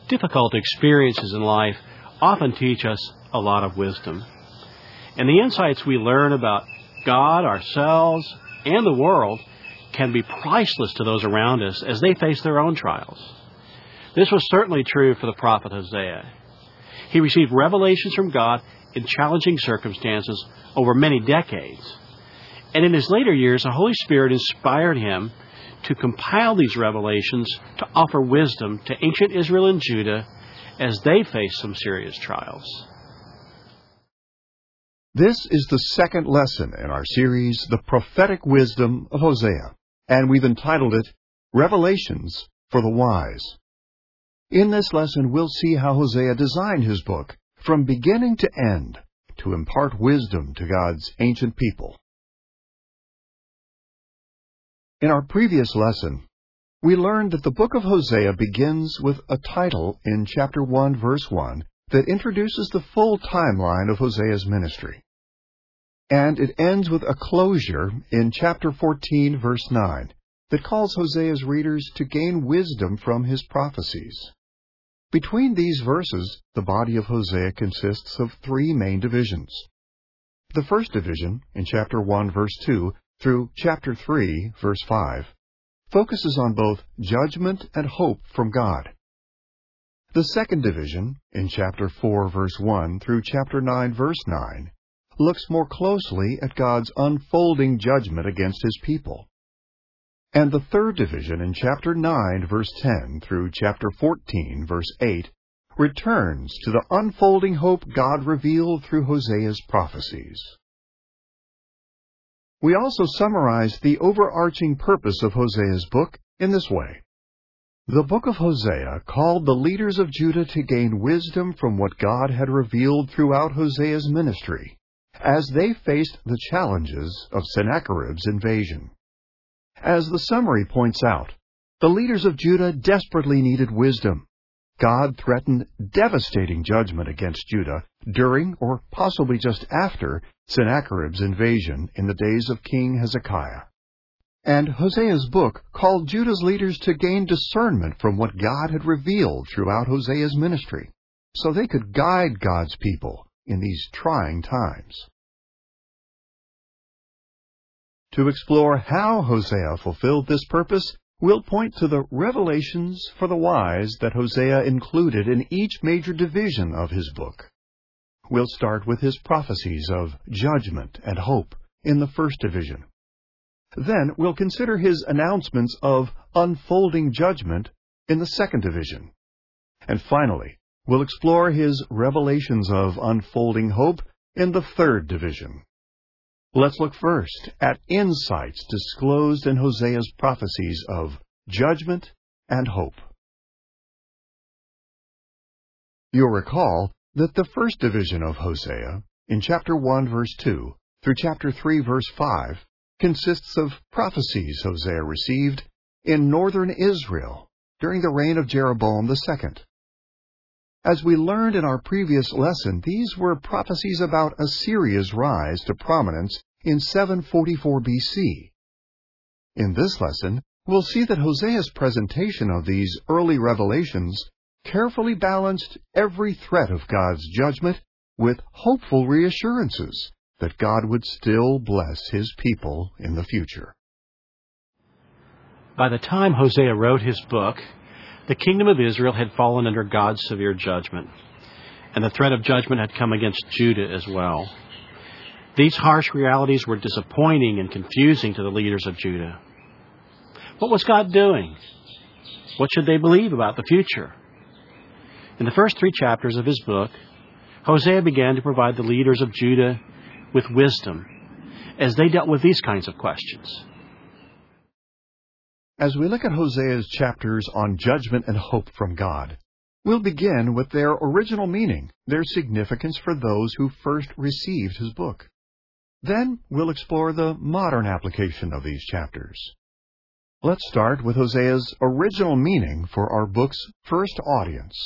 Difficult experiences in life often teach us a lot of wisdom. And the insights we learn about God, ourselves, and the world can be priceless to those around us as they face their own trials. This was certainly true for the prophet Hosea. He received revelations from God in challenging circumstances over many decades. And in his later years, the Holy Spirit inspired him to compile these revelations to offer wisdom to ancient Israel and Judah as they faced some serious trials. This is the second lesson in our series, The Prophetic Wisdom of Hosea, and we've entitled it, Revelations for the Wise. In this lesson, we'll see how Hosea designed his book from beginning to end to impart wisdom to God's ancient people. In our previous lesson, we learned that the book of Hosea begins with a title in chapter 1, verse 1, that introduces the full timeline of Hosea's ministry. And it ends with a closure in chapter 14, verse 9, that calls Hosea's readers to gain wisdom from his prophecies. Between these verses, the body of Hosea consists of three main divisions. The first division, in chapter 1, verse 2, through chapter 3, verse 5, focuses on both judgment and hope from God. The second division, in chapter 4, verse 1, through chapter 9, verse 9, looks more closely at God's unfolding judgment against His people. And the third division, in chapter 9, verse 10, through chapter 14, verse 8, returns to the unfolding hope God revealed through Hosea's prophecies. We also summarize the overarching purpose of Hosea's book in this way. The book of Hosea called the leaders of Judah to gain wisdom from what God had revealed throughout Hosea's ministry, as they faced the challenges of Sennacherib's invasion. As the summary points out, the leaders of Judah desperately needed wisdom. God threatened devastating judgment against Judah during, or possibly just after, Sennacherib's invasion in the days of King Hezekiah. And Hosea's book called Judah's leaders to gain discernment from what God had revealed throughout Hosea's ministry, so they could guide God's people in these trying times. To explore how Hosea fulfilled this purpose, we'll point to the revelations for the wise that Hosea included in each major division of his book. We'll start with his prophecies of judgment and hope in the first division. Then we'll consider his announcements of unfolding judgment in the second division. And finally, we'll explore his revelations of unfolding hope in the third division. Let's look first at insights disclosed in Hosea's prophecies of judgment and hope. You'll recall that the first division of Hosea, in chapter 1, verse 2, through chapter 3, verse 5, consists of prophecies Hosea received in northern Israel during the reign of Jeroboam II. As we learned in our previous lesson, these were prophecies about Assyria's rise to prominence in 744 BC. In this lesson, we'll see that Hosea's presentation of these early revelations carefully balanced every threat of God's judgment with hopeful reassurances that God would still bless His people in the future. By the time Hosea wrote his book, the kingdom of Israel had fallen under God's severe judgment, and the threat of judgment had come against Judah as well. These harsh realities were disappointing and confusing to the leaders of Judah. What was God doing? What should they believe about the future? In the first 3 chapters of his book, Hosea began to provide the leaders of Judah with wisdom as they dealt with these kinds of questions. As we look at Hosea's chapters on judgment and hope from God, we'll begin with their original meaning, their significance for those who first received his book. Then we'll explore the modern application of these chapters. Let's start with Hosea's original meaning for our book's first audience.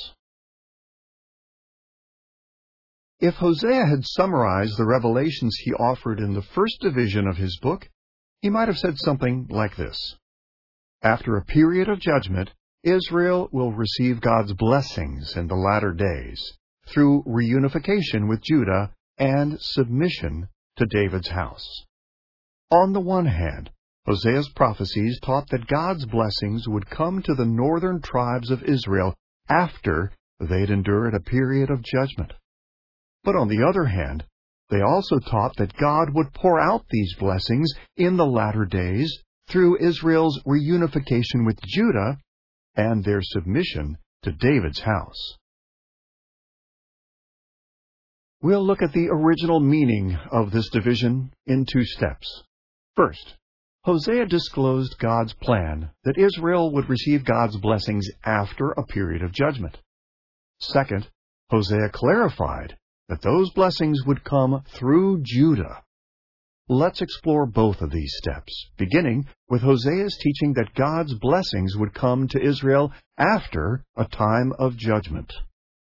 If Hosea had summarized the revelations he offered in the first division of his book, he might have said something like this. After a period of judgment, Israel will receive God's blessings in the latter days through reunification with Judah and submission to David's house. On the one hand, Hosea's prophecies taught that God's blessings would come to the northern tribes of Israel after they'd endured a period of judgment. But on the other hand, they also taught that God would pour out these blessings in the latter days through Israel's reunification with Judah and their submission to David's house. We'll look at the original meaning of this division in two steps. First, Hosea disclosed God's plan that Israel would receive God's blessings after a period of judgment. Second, Hosea clarified that those blessings would come through Judah. Let's explore both of these steps, beginning with Hosea's teaching that God's blessings would come to Israel after a time of judgment.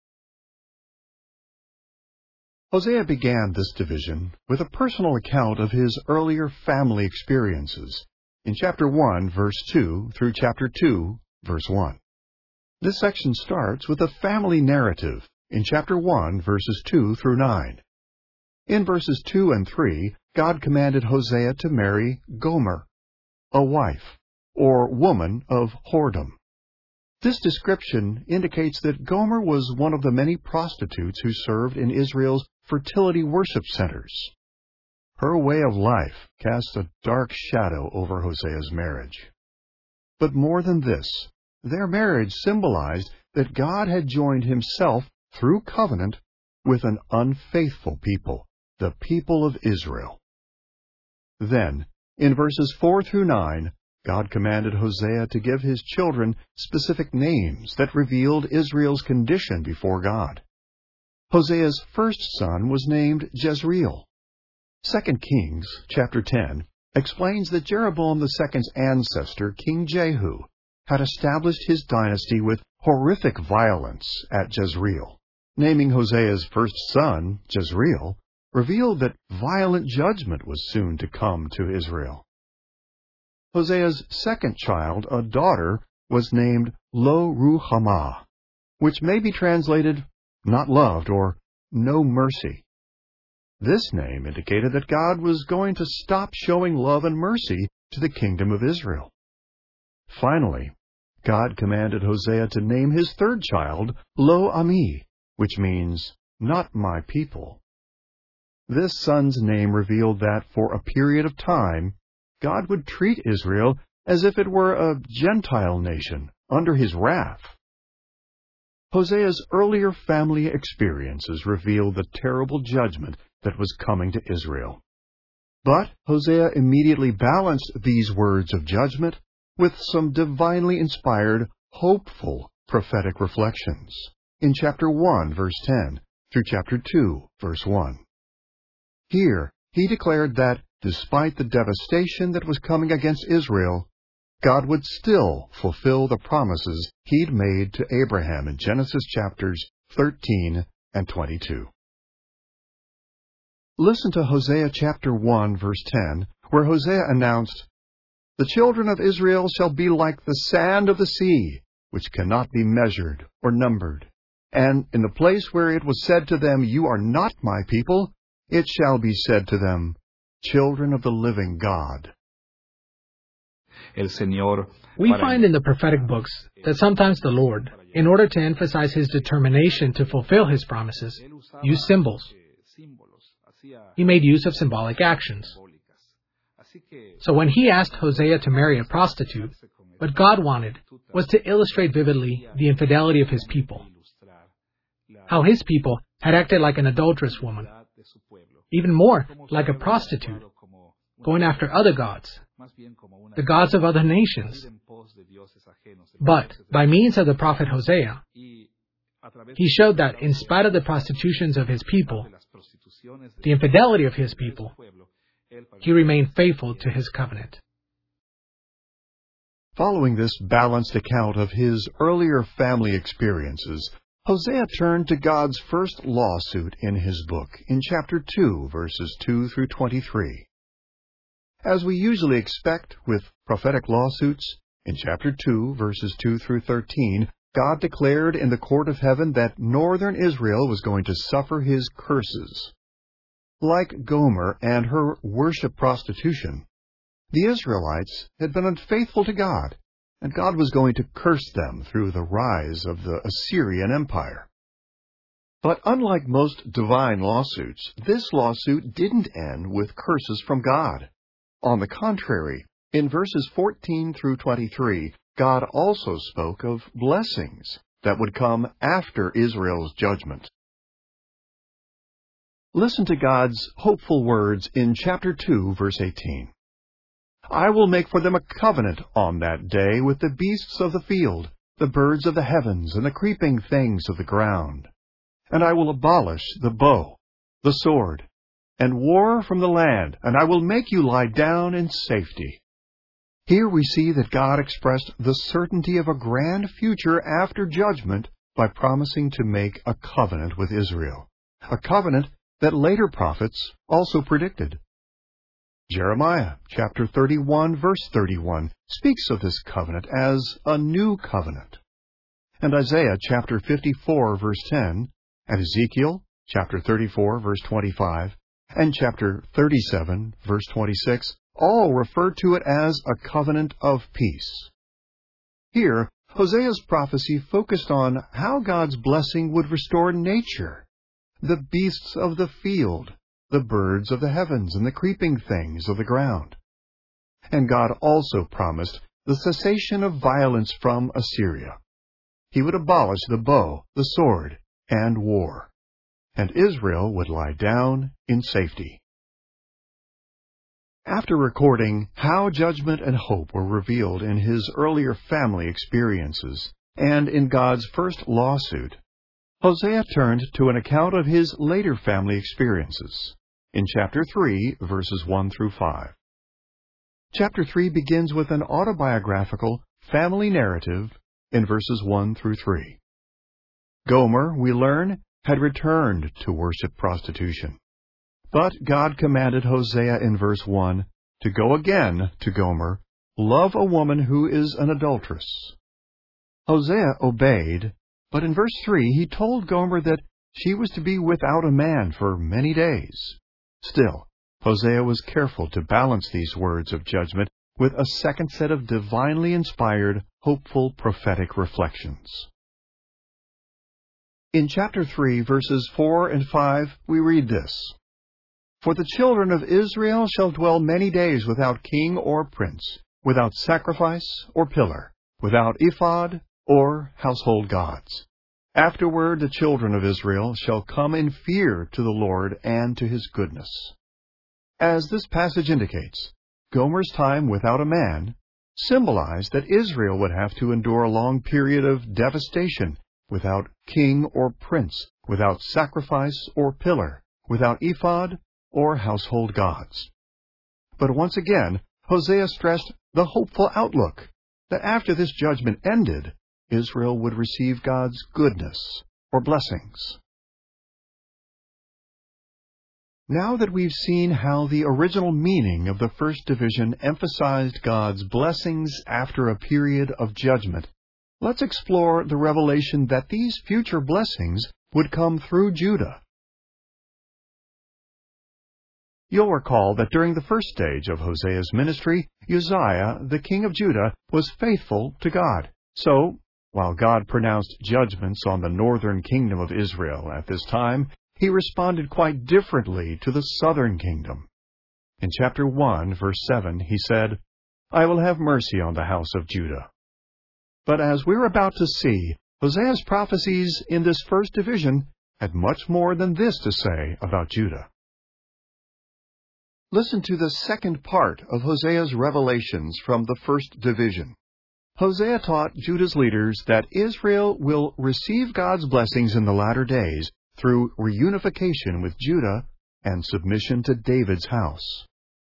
Hosea began this division with a personal account of his earlier family experiences in chapter 1, verse 2 through chapter 2, verse 1. This section starts with a family narrative in chapter 1, verses 2 through 9. In verses 2 and 3, God commanded Hosea to marry Gomer, a wife, or woman of whoredom. This description indicates that Gomer was one of the many prostitutes who served in Israel's fertility worship centers. Her way of life cast a dark shadow over Hosea's marriage. But more than this, their marriage symbolized that God had joined himself through covenant with an unfaithful people, the people of Israel. Then, in verses 4 through 9, God commanded Hosea to give his children specific names that revealed Israel's condition before God. Hosea's first son was named Jezreel. 2 Kings chapter 10 explains that Jeroboam II's ancestor, King Jehu, had established his dynasty with horrific violence at Jezreel. Naming Hosea's first son, Jezreel, revealed that violent judgment was soon to come to Israel. Hosea's second child, a daughter, was named Lo-Ruhamah, which may be translated not loved or no mercy. This name indicated that God was going to stop showing love and mercy to the kingdom of Israel. Finally, God commanded Hosea to name his third child Lo-Ami, which means not my people. This son's name revealed that for a period of time, God would treat Israel as if it were a Gentile nation under his wrath. Hosea's earlier family experiences revealed the terrible judgment that was coming to Israel. But Hosea immediately balanced these words of judgment with some divinely inspired, hopeful prophetic reflections in chapter 1, verse 10, through chapter 2, verse 1. Here, he declared that, despite the devastation that was coming against Israel, God would still fulfill the promises he'd made to Abraham in Genesis chapters 13 and 22. Listen to Hosea chapter 1, verse 10, where Hosea announced, "The children of Israel shall be like the sand of the sea, which cannot be measured or numbered. And in the place where it was said to them, 'You are not my people,' it shall be said to them, 'Children of the living God.'" We find in the prophetic books that sometimes the Lord, in order to emphasize his determination to fulfill his promises, used symbols. He made use of symbolic actions. So when he asked Hosea to marry a prostitute, what God wanted was to illustrate vividly the infidelity of his people, how his people had acted like an adulterous woman, even more like a prostitute, going after other gods, the gods of other nations. But by means of the prophet Hosea, he showed that in spite of the prostitutions of his people, the infidelity of his people, he remained faithful to his covenant. Following this balanced account of his earlier family experiences, Hosea turned to God's first lawsuit in his book in chapter 2, verses 2 through 23. As we usually expect with prophetic lawsuits, In chapter 2, verses 2 through 13, God declared in the court of heaven that northern Israel was going to suffer his curses. Like Gomer and her worship prostitution, the Israelites had been unfaithful to God, and God was going to curse them through the rise of the Assyrian Empire. But unlike most divine lawsuits, this lawsuit didn't end with curses from God. On the contrary, in verses 14 through 23, God also spoke of blessings that would come after Israel's judgment. Listen to God's hopeful words in chapter 2, verse 18. I will make for them a covenant on that day with the beasts of the field, the birds of the heavens, and the creeping things of the ground. And I will abolish the bow, the sword, and war from the land, and I will make you lie down in safety. Here we see that God expressed the certainty of a grand future after judgment by promising to make a covenant with Israel, a covenant that later prophets also predicted. Jeremiah chapter 31, verse 31 speaks of this covenant as a new covenant. And Isaiah chapter 54, verse 10, and Ezekiel chapter 34, verse 25, and chapter 37, verse 26, all refer to it as a covenant of peace. Here, Hosea's prophecy focused on how God's blessing would restore nature, the beasts of the field, the birds of the heavens, and the creeping things of the ground. And God also promised the cessation of violence from Assyria. He would abolish the bow, the sword, and war, and Israel would lie down in safety. After recording how judgment and hope were revealed in his earlier family experiences and in God's first lawsuit, Hosea turned to an account of his later family experiences in chapter 3, verses 1 through 5. Chapter 3 begins with an autobiographical family narrative in verses 1 through 3. Gomer, we learn, had returned to worship prostitution. But God commanded Hosea in verse 1 to go again to Gomer, love a woman who is an adulteress. Hosea obeyed, but in verse 3 he told Gomer that she was to be without a man for many days. Still, Hosea was careful to balance these words of judgment with a second set of divinely inspired, hopeful prophetic reflections. In chapter 3, verses 4 and 5, we read this: For the children of Israel shall dwell many days without king or prince, without sacrifice or pillar, without ephod or household gods. Afterward the children of Israel shall come in fear to the Lord and to his goodness. As this passage indicates, Gomer's time without a man symbolized that Israel would have to endure a long period of devastation without king or prince, without sacrifice or pillar, without ephod or household gods. But once again, Hosea stressed the hopeful outlook that after this judgment ended, Israel would receive God's goodness or blessings. Now that we've seen how the original meaning of the first division emphasized God's blessings after a period of judgment, let's explore the revelation that these future blessings would come through Judah. You'll recall that during the first stage of Hosea's ministry, Uzziah, the king of Judah, was faithful to God. So, while God pronounced judgments on the northern kingdom of Israel at this time, he responded quite differently to the southern kingdom. In chapter 1, verse 7, he said, I will have mercy on the house of Judah. But as we're about to see, Hosea's prophecies in this first division had much more than this to say about Judah. Listen to the second part of Hosea's revelations from the first division. Hosea taught Judah's leaders that Israel will receive God's blessings in the latter days through reunification with Judah and submission to David's house.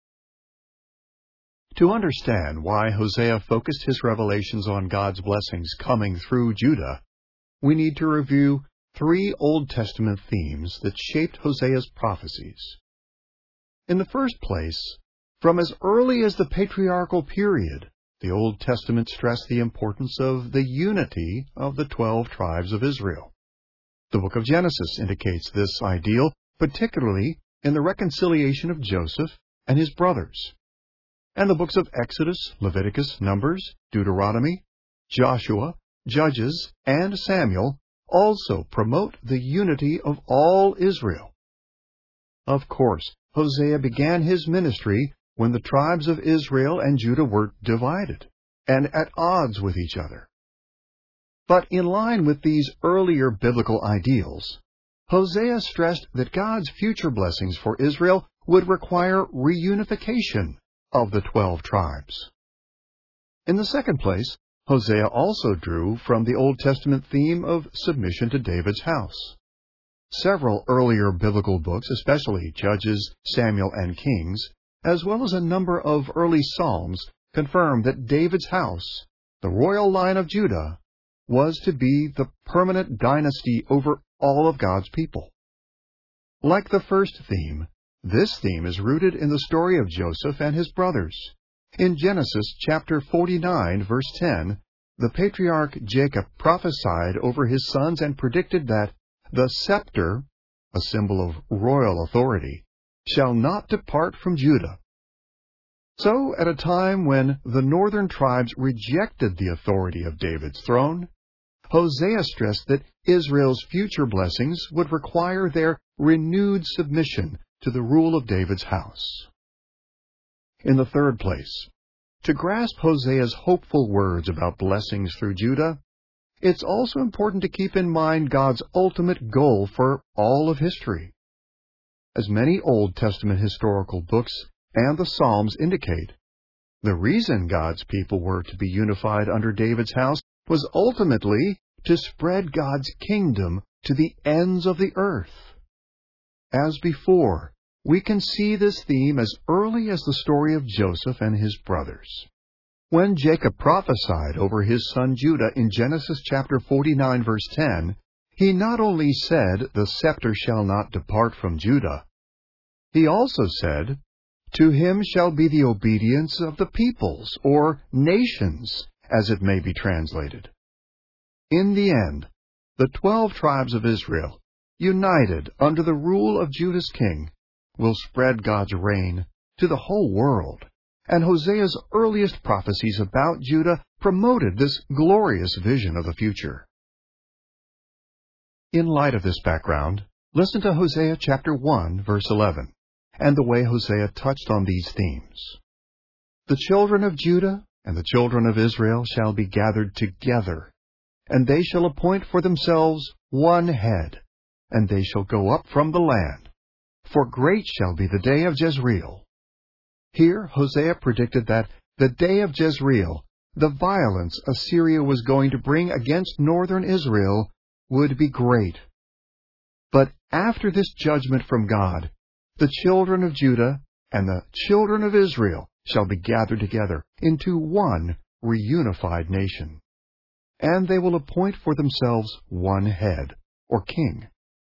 To understand why Hosea focused his revelations on God's blessings coming through Judah, we need to review 3 Old Testament themes that shaped Hosea's prophecies. In the first place, from as early as the patriarchal period, the Old Testament stressed the importance of the unity of the 12 tribes of Israel. The book of Genesis indicates this ideal, particularly in the reconciliation of Joseph and his brothers. And the books of Exodus, Leviticus, Numbers, Deuteronomy, Joshua, Judges, and Samuel also promote the unity of all Israel. Of course, Hosea began his ministry when the tribes of Israel and Judah were divided and at odds with each other. But in line with these earlier biblical ideals, Hosea stressed that God's future blessings for Israel would require reunification of the 12 tribes. In the second place, Hosea also drew from the Old Testament theme of submission to David's house. Several earlier biblical books, especially Judges, Samuel, and Kings, as well as a number of early Psalms, confirm that David's house, the royal line of Judah, was to be the permanent dynasty over all of God's people. Like the first theme, this theme is rooted in the story of Joseph and his brothers. In Genesis chapter 49, verse 10, the patriarch Jacob prophesied over his sons and predicted that the scepter, a symbol of royal authority, shall not depart from Judah. So, at a time when the northern tribes rejected the authority of David's throne, Hosea stressed that Israel's future blessings would require their renewed submission to the rule of David's house. In the third place, to grasp Hosea's hopeful words about blessings through Judah, it's also important to keep in mind God's ultimate goal for all of history. As many Old Testament historical books and the Psalms indicate, the reason God's people were to be unified under David's house was ultimately to spread God's kingdom to the ends of the earth. As before, we can see this theme as early as the story of Joseph and his brothers. When Jacob prophesied over his son Judah in Genesis chapter 49, verse 10, he not only said, "The scepter shall not depart from Judah," he also said, "To him shall be the obedience of the peoples," or nations, as it may be translated. In the end, the 12 tribes of Israel, united under the rule of Judah's king, will spread God's reign to the whole world. And Hosea's earliest prophecies about Judah promoted this glorious vision of the future. In light of this background, listen to Hosea chapter 1, verse 11, and the way Hosea touched on these themes. "The children of Judah and the children of Israel shall be gathered together, and they shall appoint for themselves one head, and they shall go up from the land. For great shall be the day of Jezreel." Here, Hosea predicted that the day of Jezreel, the violence Assyria was going to bring against northern Israel, would be great. But after this judgment from God, the children of Judah and the children of Israel shall be gathered together into one reunified nation. And they will appoint for themselves one head, or king.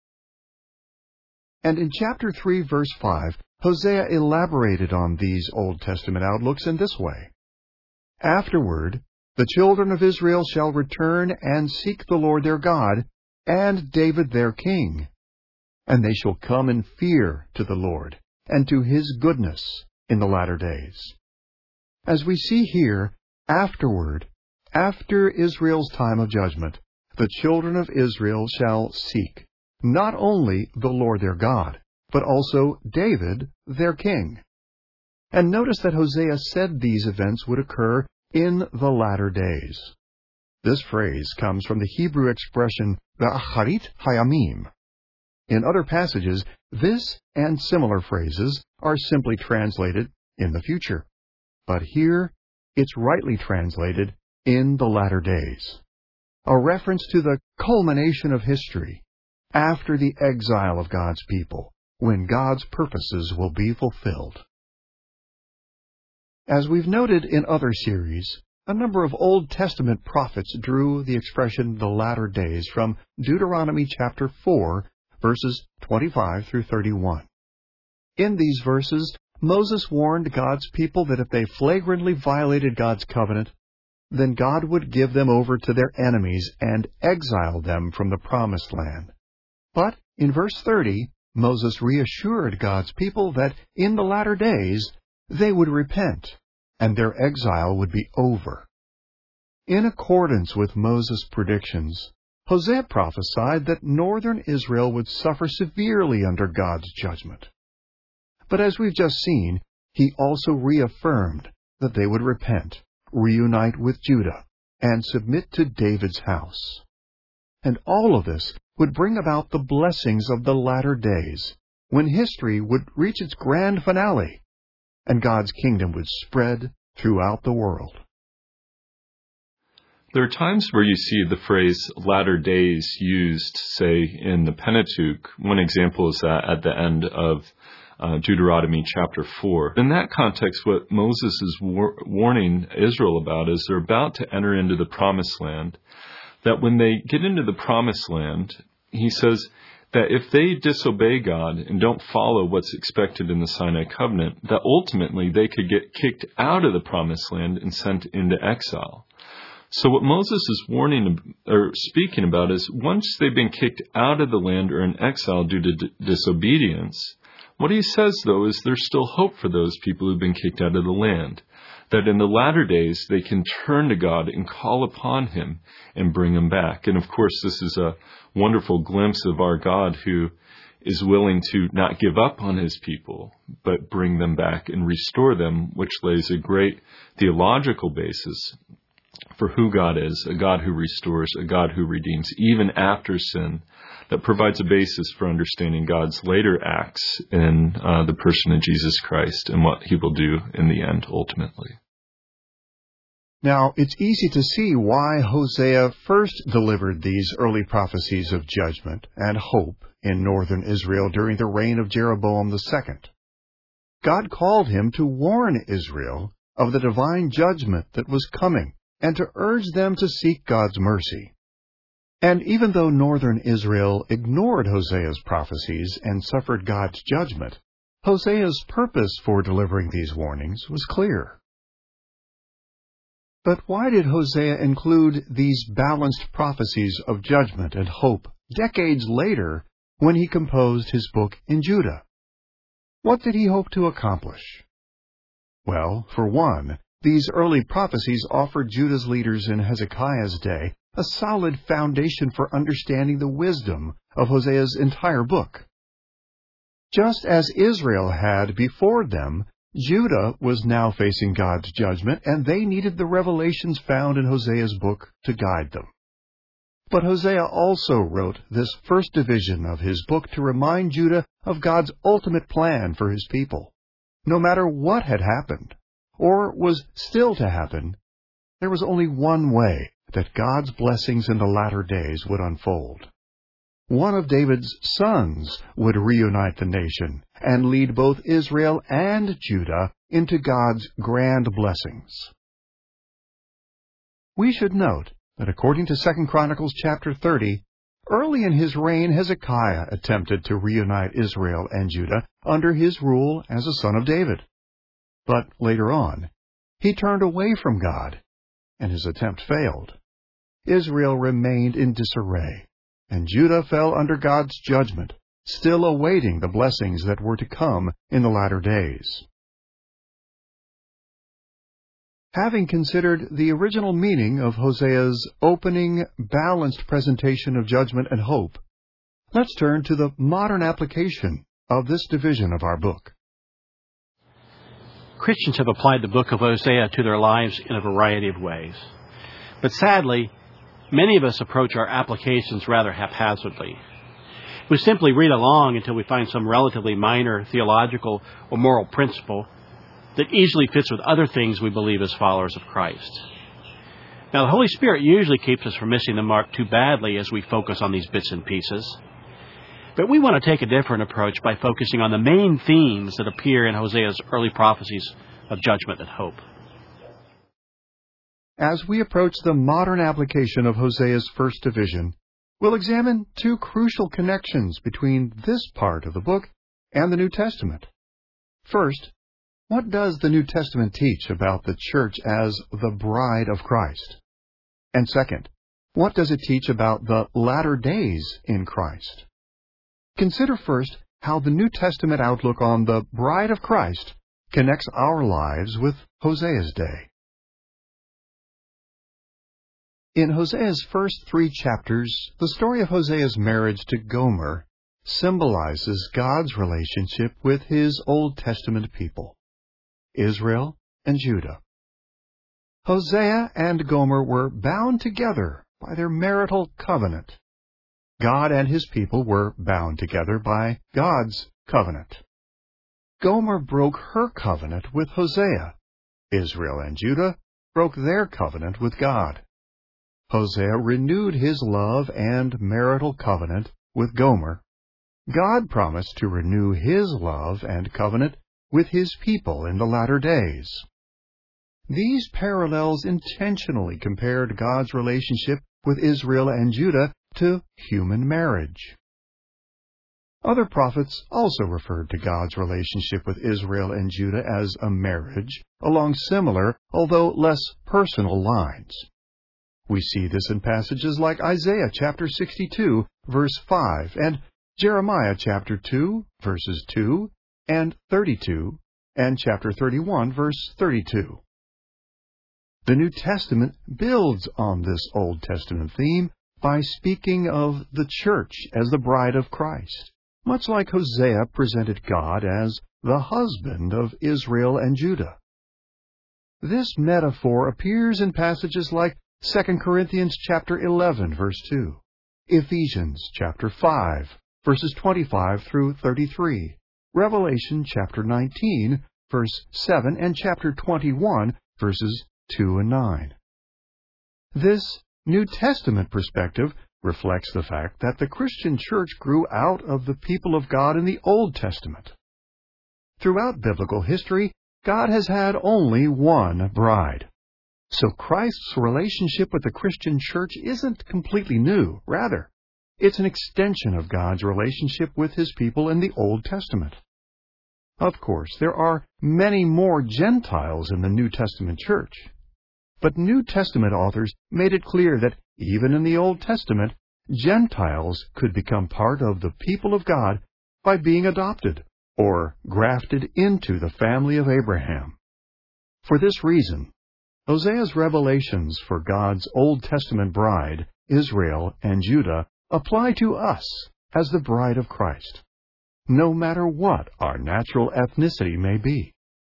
And in chapter 3, verse 5, Hosea elaborated on these Old Testament outlooks in this way. "Afterward, the children of Israel shall return and seek the Lord their God, and David their king. And they shall come in fear to the Lord, and to his goodness in the latter days." As we see here, afterward, after Israel's time of judgment, the children of Israel shall seek not only the Lord their God, but also David, their king. And notice that Hosea said these events would occur in the latter days. This phrase comes from the Hebrew expression, "Ba'acharit hayamim." In other passages, this and similar phrases are simply translated "in the future." But here, it's rightly translated "in the latter days," a reference to the culmination of history, after the exile of God's people, when God's purposes will be fulfilled. As we've noted in other series, a number of Old Testament prophets drew the expression "the latter days" from Deuteronomy chapter 4, verses 25 through 31. In these verses, Moses warned God's people that if they flagrantly violated God's covenant, then God would give them over to their enemies and exile them from the promised land. But in verse 30, Moses reassured God's people that in the latter days they would repent, and their exile would be over. In accordance with Moses' predictions, Hosea prophesied that northern Israel would suffer severely under God's judgment. But as we've just seen, he also reaffirmed that they would repent, reunite with Judah, and submit to David's house. And all of this would bring about the blessings of the latter days, when history would reach its grand finale, and God's kingdom would spread throughout the world. There are times where you see the phrase latter days used, say, in the Pentateuch. One example is that at the end of Deuteronomy chapter 4. In that context, what Moses is warning Israel about is they're about to enter into the promised land, that when they get into the promised land, he says that if they disobey God and don't follow what's expected in the Sinai covenant, that ultimately they could get kicked out of the promised land and sent into exile. So what Moses is warning or speaking about is once they've been kicked out of the land or in exile due to disobedience, what he says, though, is there's still hope for those people who've been kicked out of the land, that in the latter days they can turn to God and call upon him and bring him back. And of course, this is a wonderful glimpse of our God who is willing to not give up on his people, but bring them back and restore them, which lays a great theological basis for who God is, a God who restores, a God who redeems, even after sin, that provides a basis for understanding God's later acts in the person of Jesus Christ and what he will do in the end, ultimately. Now, it's easy to see why Hosea first delivered these early prophecies of judgment and hope in northern Israel during the reign of Jeroboam II. God called him to warn Israel of the divine judgment that was coming, and to urge them to seek God's mercy. And even though northern Israel ignored Hosea's prophecies and suffered God's judgment, Hosea's purpose for delivering these warnings was clear. But why did Hosea include these balanced prophecies of judgment and hope decades later when he composed his book in Judah? What did he hope to accomplish? Well, for one, these early prophecies offered Judah's leaders in Hezekiah's day a solid foundation for understanding the wisdom of Hosea's entire book. Just as Israel had before them, Judah was now facing God's judgment, and they needed the revelations found in Hosea's book to guide them. But Hosea also wrote this first division of his book to remind Judah of God's ultimate plan for his people. No matter what had happened, or was still to happen, there was only one way that God's blessings in the latter days would unfold. One of David's sons would reunite the nation and lead both Israel and Judah into God's grand blessings. We should note that according to 2 Chronicles chapter 30, early in his reign Hezekiah attempted to reunite Israel and Judah under his rule as a son of David. But later on, he turned away from God, and his attempt failed. Israel remained in disarray, and Judah fell under God's judgment, still awaiting the blessings that were to come in the latter days. Having considered the original meaning of Hosea's opening, balanced presentation of judgment and hope, let's turn to the modern application of this division of our book. Christians have applied the book of Hosea to their lives in a variety of ways. But sadly, many of us approach our applications rather haphazardly. We simply read along until we find some relatively minor theological or moral principle that easily fits with other things we believe as followers of Christ. Now, the Holy Spirit usually keeps us from missing the mark too badly as we focus on these bits and pieces. But we want to take a different approach by focusing on the main themes that appear in Hosea's early prophecies of judgment and hope. As we approach the modern application of Hosea's first division, we'll examine two crucial connections between this part of the book and the New Testament. First, What does the New Testament teach about the church as the bride of Christ? And second, what does it teach about the latter days in Christ? Consider first how the New Testament outlook on the bride of Christ connects our lives with Hosea's day. In Hosea's first 3 chapters, the story of Hosea's marriage to Gomer symbolizes God's relationship with His Old Testament people, Israel and Judah. Hosea and Gomer were bound together by their marital covenant. God and His people were bound together by God's covenant. Gomer broke her covenant with Hosea. Israel and Judah broke their covenant with God. Hosea renewed his love and marital covenant with Gomer. God promised to renew His love and covenant with His people in the latter days. These parallels intentionally compared God's relationship with Israel and Judah to human marriage. Other prophets also referred to God's relationship with Israel and Judah as a marriage along similar, although less personal lines. We see this in passages like Isaiah chapter 62, verse 5, and Jeremiah chapter 2, verses 2 and 32, and chapter 31, verse 32. The New Testament builds on this Old Testament theme by speaking of the church as the bride of Christ, much like Hosea presented God as the husband of Israel and Judah. This metaphor appears in passages like 2 Corinthians chapter 11, verse 2, Ephesians chapter 5, verses 25 through 33, Revelation chapter 19, verse 7, and chapter 21, verses 2 and 9. This New Testament perspective reflects the fact that the Christian church grew out of the people of God in the Old Testament. Throughout biblical history, God has had only one bride. So Christ's relationship with the Christian church isn't completely new. Rather, it's an extension of God's relationship with His people in the Old Testament. Of course, there are many more Gentiles in the New Testament church. But New Testament authors made it clear that even in the Old Testament, Gentiles could become part of the people of God by being adopted or grafted into the family of Abraham. For this reason, Hosea's revelations for God's Old Testament bride, Israel and Judah, apply to us as the bride of Christ, no matter what our natural ethnicity may be.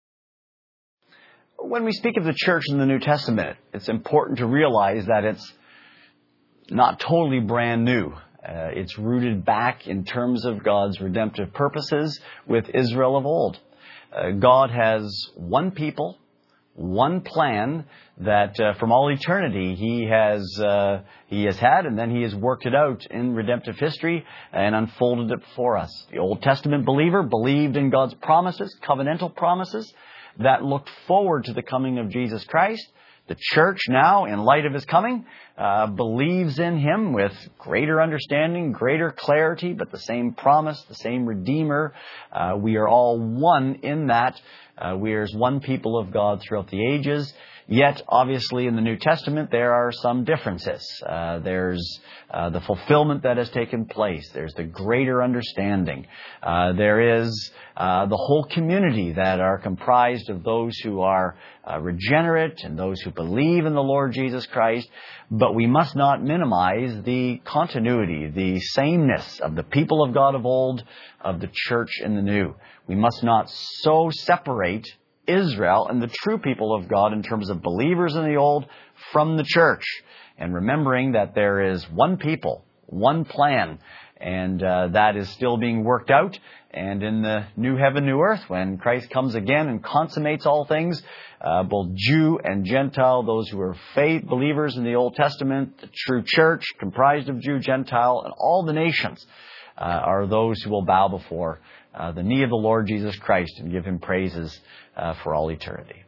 When we speak of the church in the New Testament, it's important to realize that it's not totally brand new. It's rooted back in terms of God's redemptive purposes with Israel of old. God has one people, one plan that from all eternity He has had, and then He has worked it out in redemptive history and unfolded it for us. The Old Testament believer believed in God's promises, covenantal promises, that looked forward to the coming of Jesus Christ. The church now, in light of His coming, believes in Him with greater understanding, greater clarity, but the same promise, the same Redeemer. We are all one in that. We are as one people of God throughout the ages. Yet, obviously, in the New Testament, there are some differences. There's the fulfillment that has taken place. There's the greater understanding. There is the whole community that are comprised of those who are regenerate and those who believe in the Lord Jesus Christ. But we must not minimize the continuity, the sameness of the people of God of old, of the church in the new. We must not so separate Israel and the true people of God in terms of believers in the old from the church. And remembering that there is one people, one plan, and that is still being worked out. And in the new heaven, new earth, when Christ comes again and consummates all things, both Jew and Gentile, those who are faith believers in the Old Testament, the true church comprised of Jew, Gentile, and all the nations are those who will bow before the knee of the Lord Jesus Christ and give Him praises for all eternity.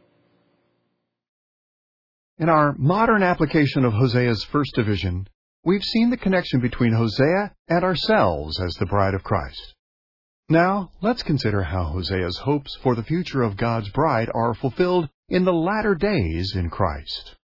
In our modern application of Hosea's first division, we've seen the connection between Hosea and ourselves as the bride of Christ. Now, let's consider how Hosea's hopes for the future of God's bride are fulfilled in the latter days in Christ.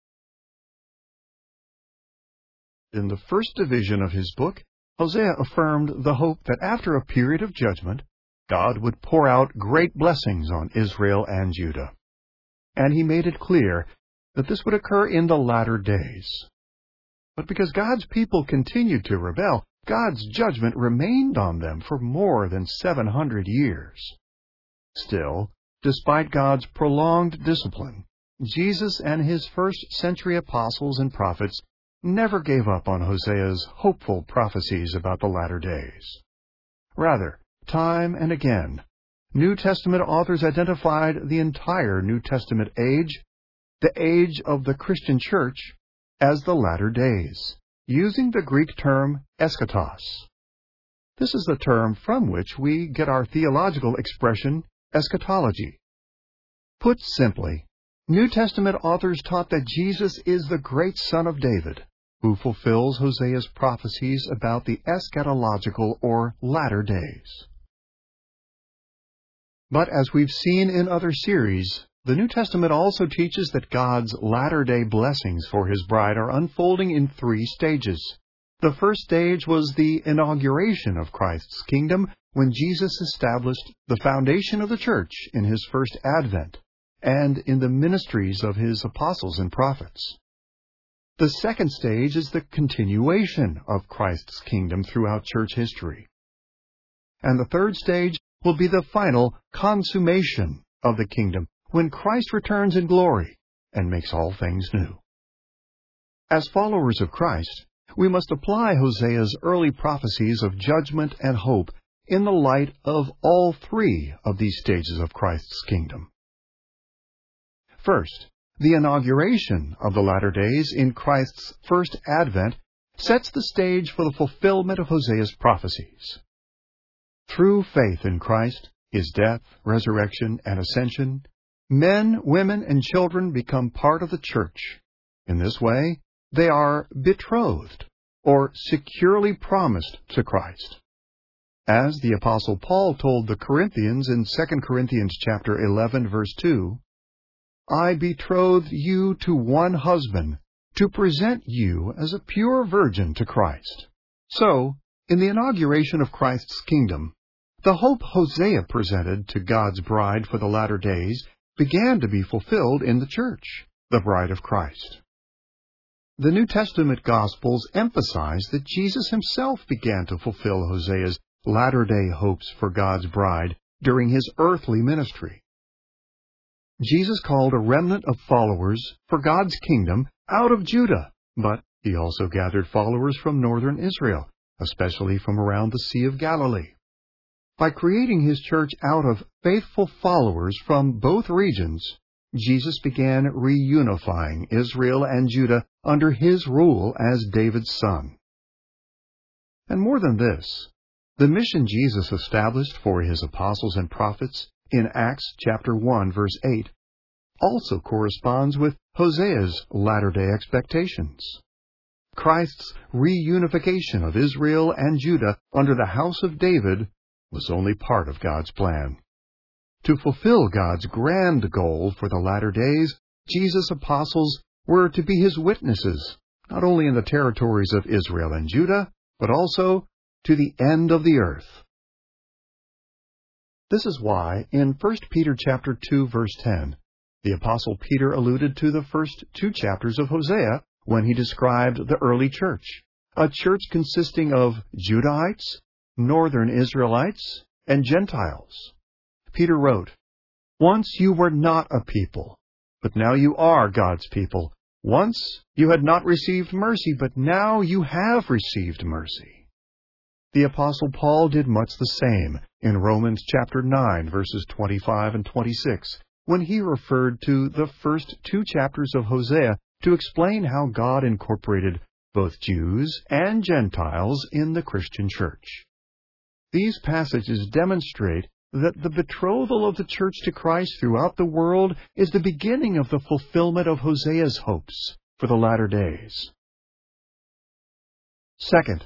In the first division of his book, Hosea affirmed the hope that after a period of judgment, God would pour out great blessings on Israel and Judah. And he made it clear that this would occur in the latter days. But because God's people continued to rebel, God's judgment remained on them for more than 700 years. Still, despite God's prolonged discipline, Jesus and his first-century apostles and prophets never gave up on Hosea's hopeful prophecies about the latter days. Rather, time and again, New Testament authors identified the entire New Testament age, the age of the Christian church, as the latter days, using the Greek term eschatos. This is the term from which we get our theological expression eschatology. Put simply, New Testament authors taught that Jesus is the great Son of David, who fulfills Hosea's prophecies about the eschatological or latter days. But as we've seen in other series, the New Testament also teaches that God's latter-day blessings for His bride are unfolding in 3 stages. The first stage was the inauguration of Christ's kingdom when Jesus established the foundation of the church in His first advent and in the ministries of His apostles and prophets. The second stage is the continuation of Christ's kingdom throughout church history. And the third stage will be the final consummation of the kingdom when Christ returns in glory and makes all things new. As followers of Christ, we must apply Hosea's early prophecies of judgment and hope in the light of all 3 of these stages of Christ's kingdom. First, the inauguration of the latter days in Christ's first advent sets the stage for the fulfillment of Hosea's prophecies. Through faith in Christ, His death, resurrection, and ascension, men, women, and children become part of the church. In this way, they are betrothed, or securely promised to Christ. As the Apostle Paul told the Corinthians in 2 Corinthians chapter 11, verse 2, I betroth you to one husband, to present you as a pure virgin to Christ. So, in the inauguration of Christ's kingdom, the hope Hosea presented to God's bride for the latter days began to be fulfilled in the church, the bride of Christ. The New Testament Gospels emphasize that Jesus Himself began to fulfill Hosea's latter-day hopes for God's bride during His earthly ministry. Jesus called a remnant of followers for God's kingdom out of Judah, but He also gathered followers from northern Israel, especially from around the Sea of Galilee. By creating His church out of faithful followers from both regions, Jesus began reunifying Israel and Judah under His rule as David's son. And more than this, the mission Jesus established for His apostles and prophets in Acts chapter 1, verse 8, also corresponds with Hosea's latter-day expectations. Christ's reunification of Israel and Judah under the house of David was only part of God's plan. To fulfill God's grand goal for the latter days, Jesus' apostles were to be His witnesses, not only in the territories of Israel and Judah, but also to the end of the earth. This is why, in 1 Peter chapter 2, verse 10, the Apostle Peter alluded to the first 2 chapters of Hosea when he described the early church, a church consisting of Judahites, northern Israelites, and Gentiles. Peter wrote, Once you were not a people, but now you are God's people. Once you had not received mercy, but now you have received mercy. The Apostle Paul did much the same in Romans chapter 9, verses 25 and 26, when he referred to the first 2 chapters of Hosea to explain how God incorporated both Jews and Gentiles in the Christian church. These passages demonstrate that the betrothal of the church to Christ throughout the world is the beginning of the fulfillment of Hosea's hopes for the latter days. Second,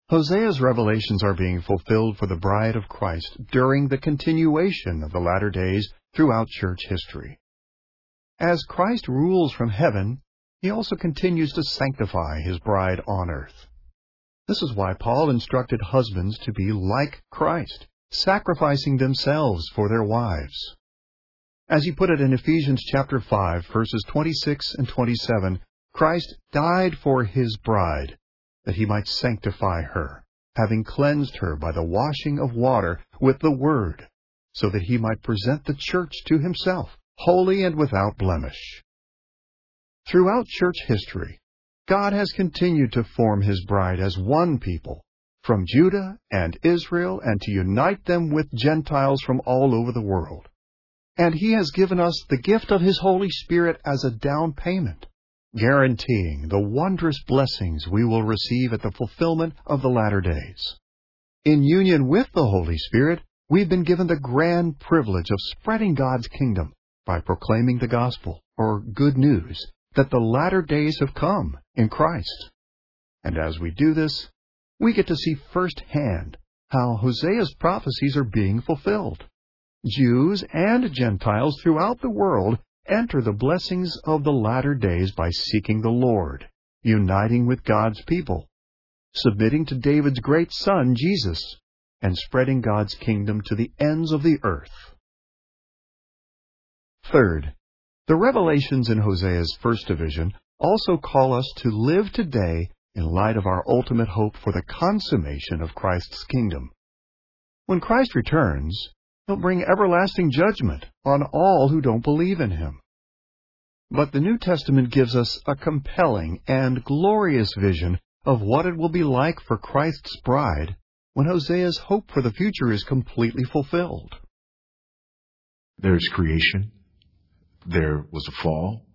Hosea's revelations are being fulfilled for the bride of Christ during the continuation of the latter days throughout church history. As Christ rules from heaven, he also continues to sanctify his bride on earth. This is why Paul instructed husbands to be like Christ, sacrificing themselves for their wives. As he put it in Ephesians chapter 5, verses 26 and 27, Christ died for his bride, that he might sanctify her, having cleansed her by the washing of water with the word, so that he might present the church to himself, holy and without blemish. Throughout church history, God has continued to form his bride as one people, from Judah and Israel, and to unite them with Gentiles from all over the world. And he has given us the gift of his Holy Spirit as a down payment, guaranteeing the wondrous blessings we will receive at the fulfillment of the latter days. In union with the Holy Spirit, we've been given the grand privilege of spreading God's kingdom by proclaiming the gospel, or good news, that the latter days have come in Christ. And as we do this, we get to see firsthand how Hosea's prophecies are being fulfilled. Jews and Gentiles throughout the world enter the blessings of the latter days by seeking the Lord, uniting with God's people, submitting to David's great son, Jesus, and spreading God's kingdom to the ends of the earth. Third, the revelations in Hosea's first division also call us to live today in light of our ultimate hope for the consummation of Christ's kingdom. When Christ returns, he'll bring everlasting judgment on all who don't believe in him. But the New Testament gives us a compelling and glorious vision of what it will be like for Christ's bride when Hosea's hope for the future is completely fulfilled. There's creation. There was a fall.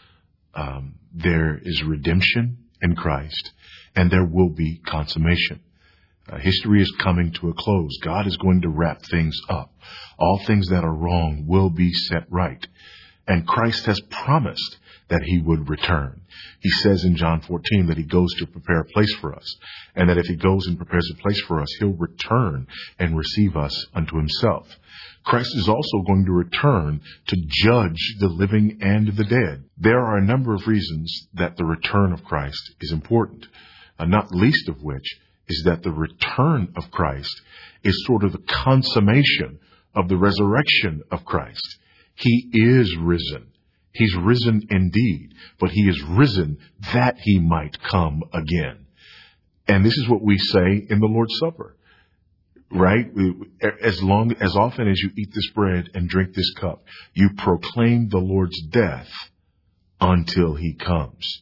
There is redemption in Christ, and there will be consummation. History is coming to a close. God is going to wrap things up. All things that are wrong will be set right. And Christ has promised that he would return. He says in John 14 that he goes to prepare a place for us, and that if he goes and prepares a place for us, he'll return and receive us unto himself. Christ is also going to return to judge the living and the dead. There are a number of reasons that the return of Christ is important, not least of which is that the return of Christ is sort of the consummation of the resurrection of Christ. He is risen. He's risen indeed, but he is risen that he might come again. And this is what we say in the Lord's Supper, right? As often as you eat this bread and drink this cup, you proclaim the Lord's death until he comes.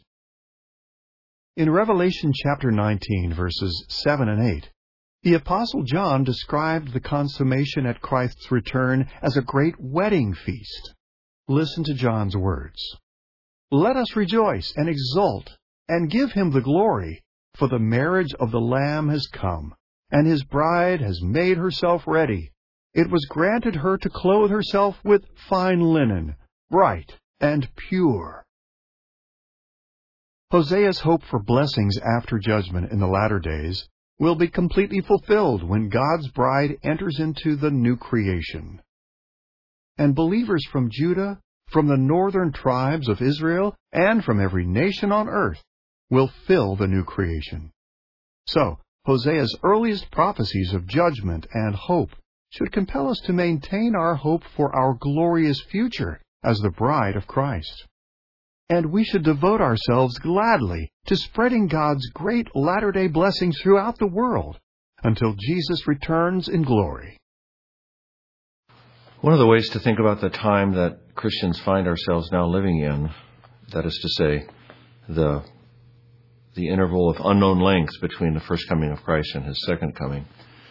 In Revelation chapter 19, verses 7 and 8, the Apostle John described the consummation at Christ's return as a great wedding feast. Listen to John's words. "Let us rejoice and exult and give him the glory, for the marriage of the Lamb has come, and his bride has made herself ready. It was granted her to clothe herself with fine linen, bright and pure." Hosea's hope for blessings after judgment in the latter days will be completely fulfilled when God's bride enters into the new creation. And believers from Judah, from the northern tribes of Israel, and from every nation on earth will fill the new creation. So, Hosea's earliest prophecies of judgment and hope should compel us to maintain our hope for our glorious future as the bride of Christ. And we should devote ourselves gladly to spreading God's great latter-day blessings throughout the world until Jesus returns in glory. One of the ways to think about the time that Christians find ourselves now living in, that is to say, the interval of unknown length between the first coming of Christ and his second coming,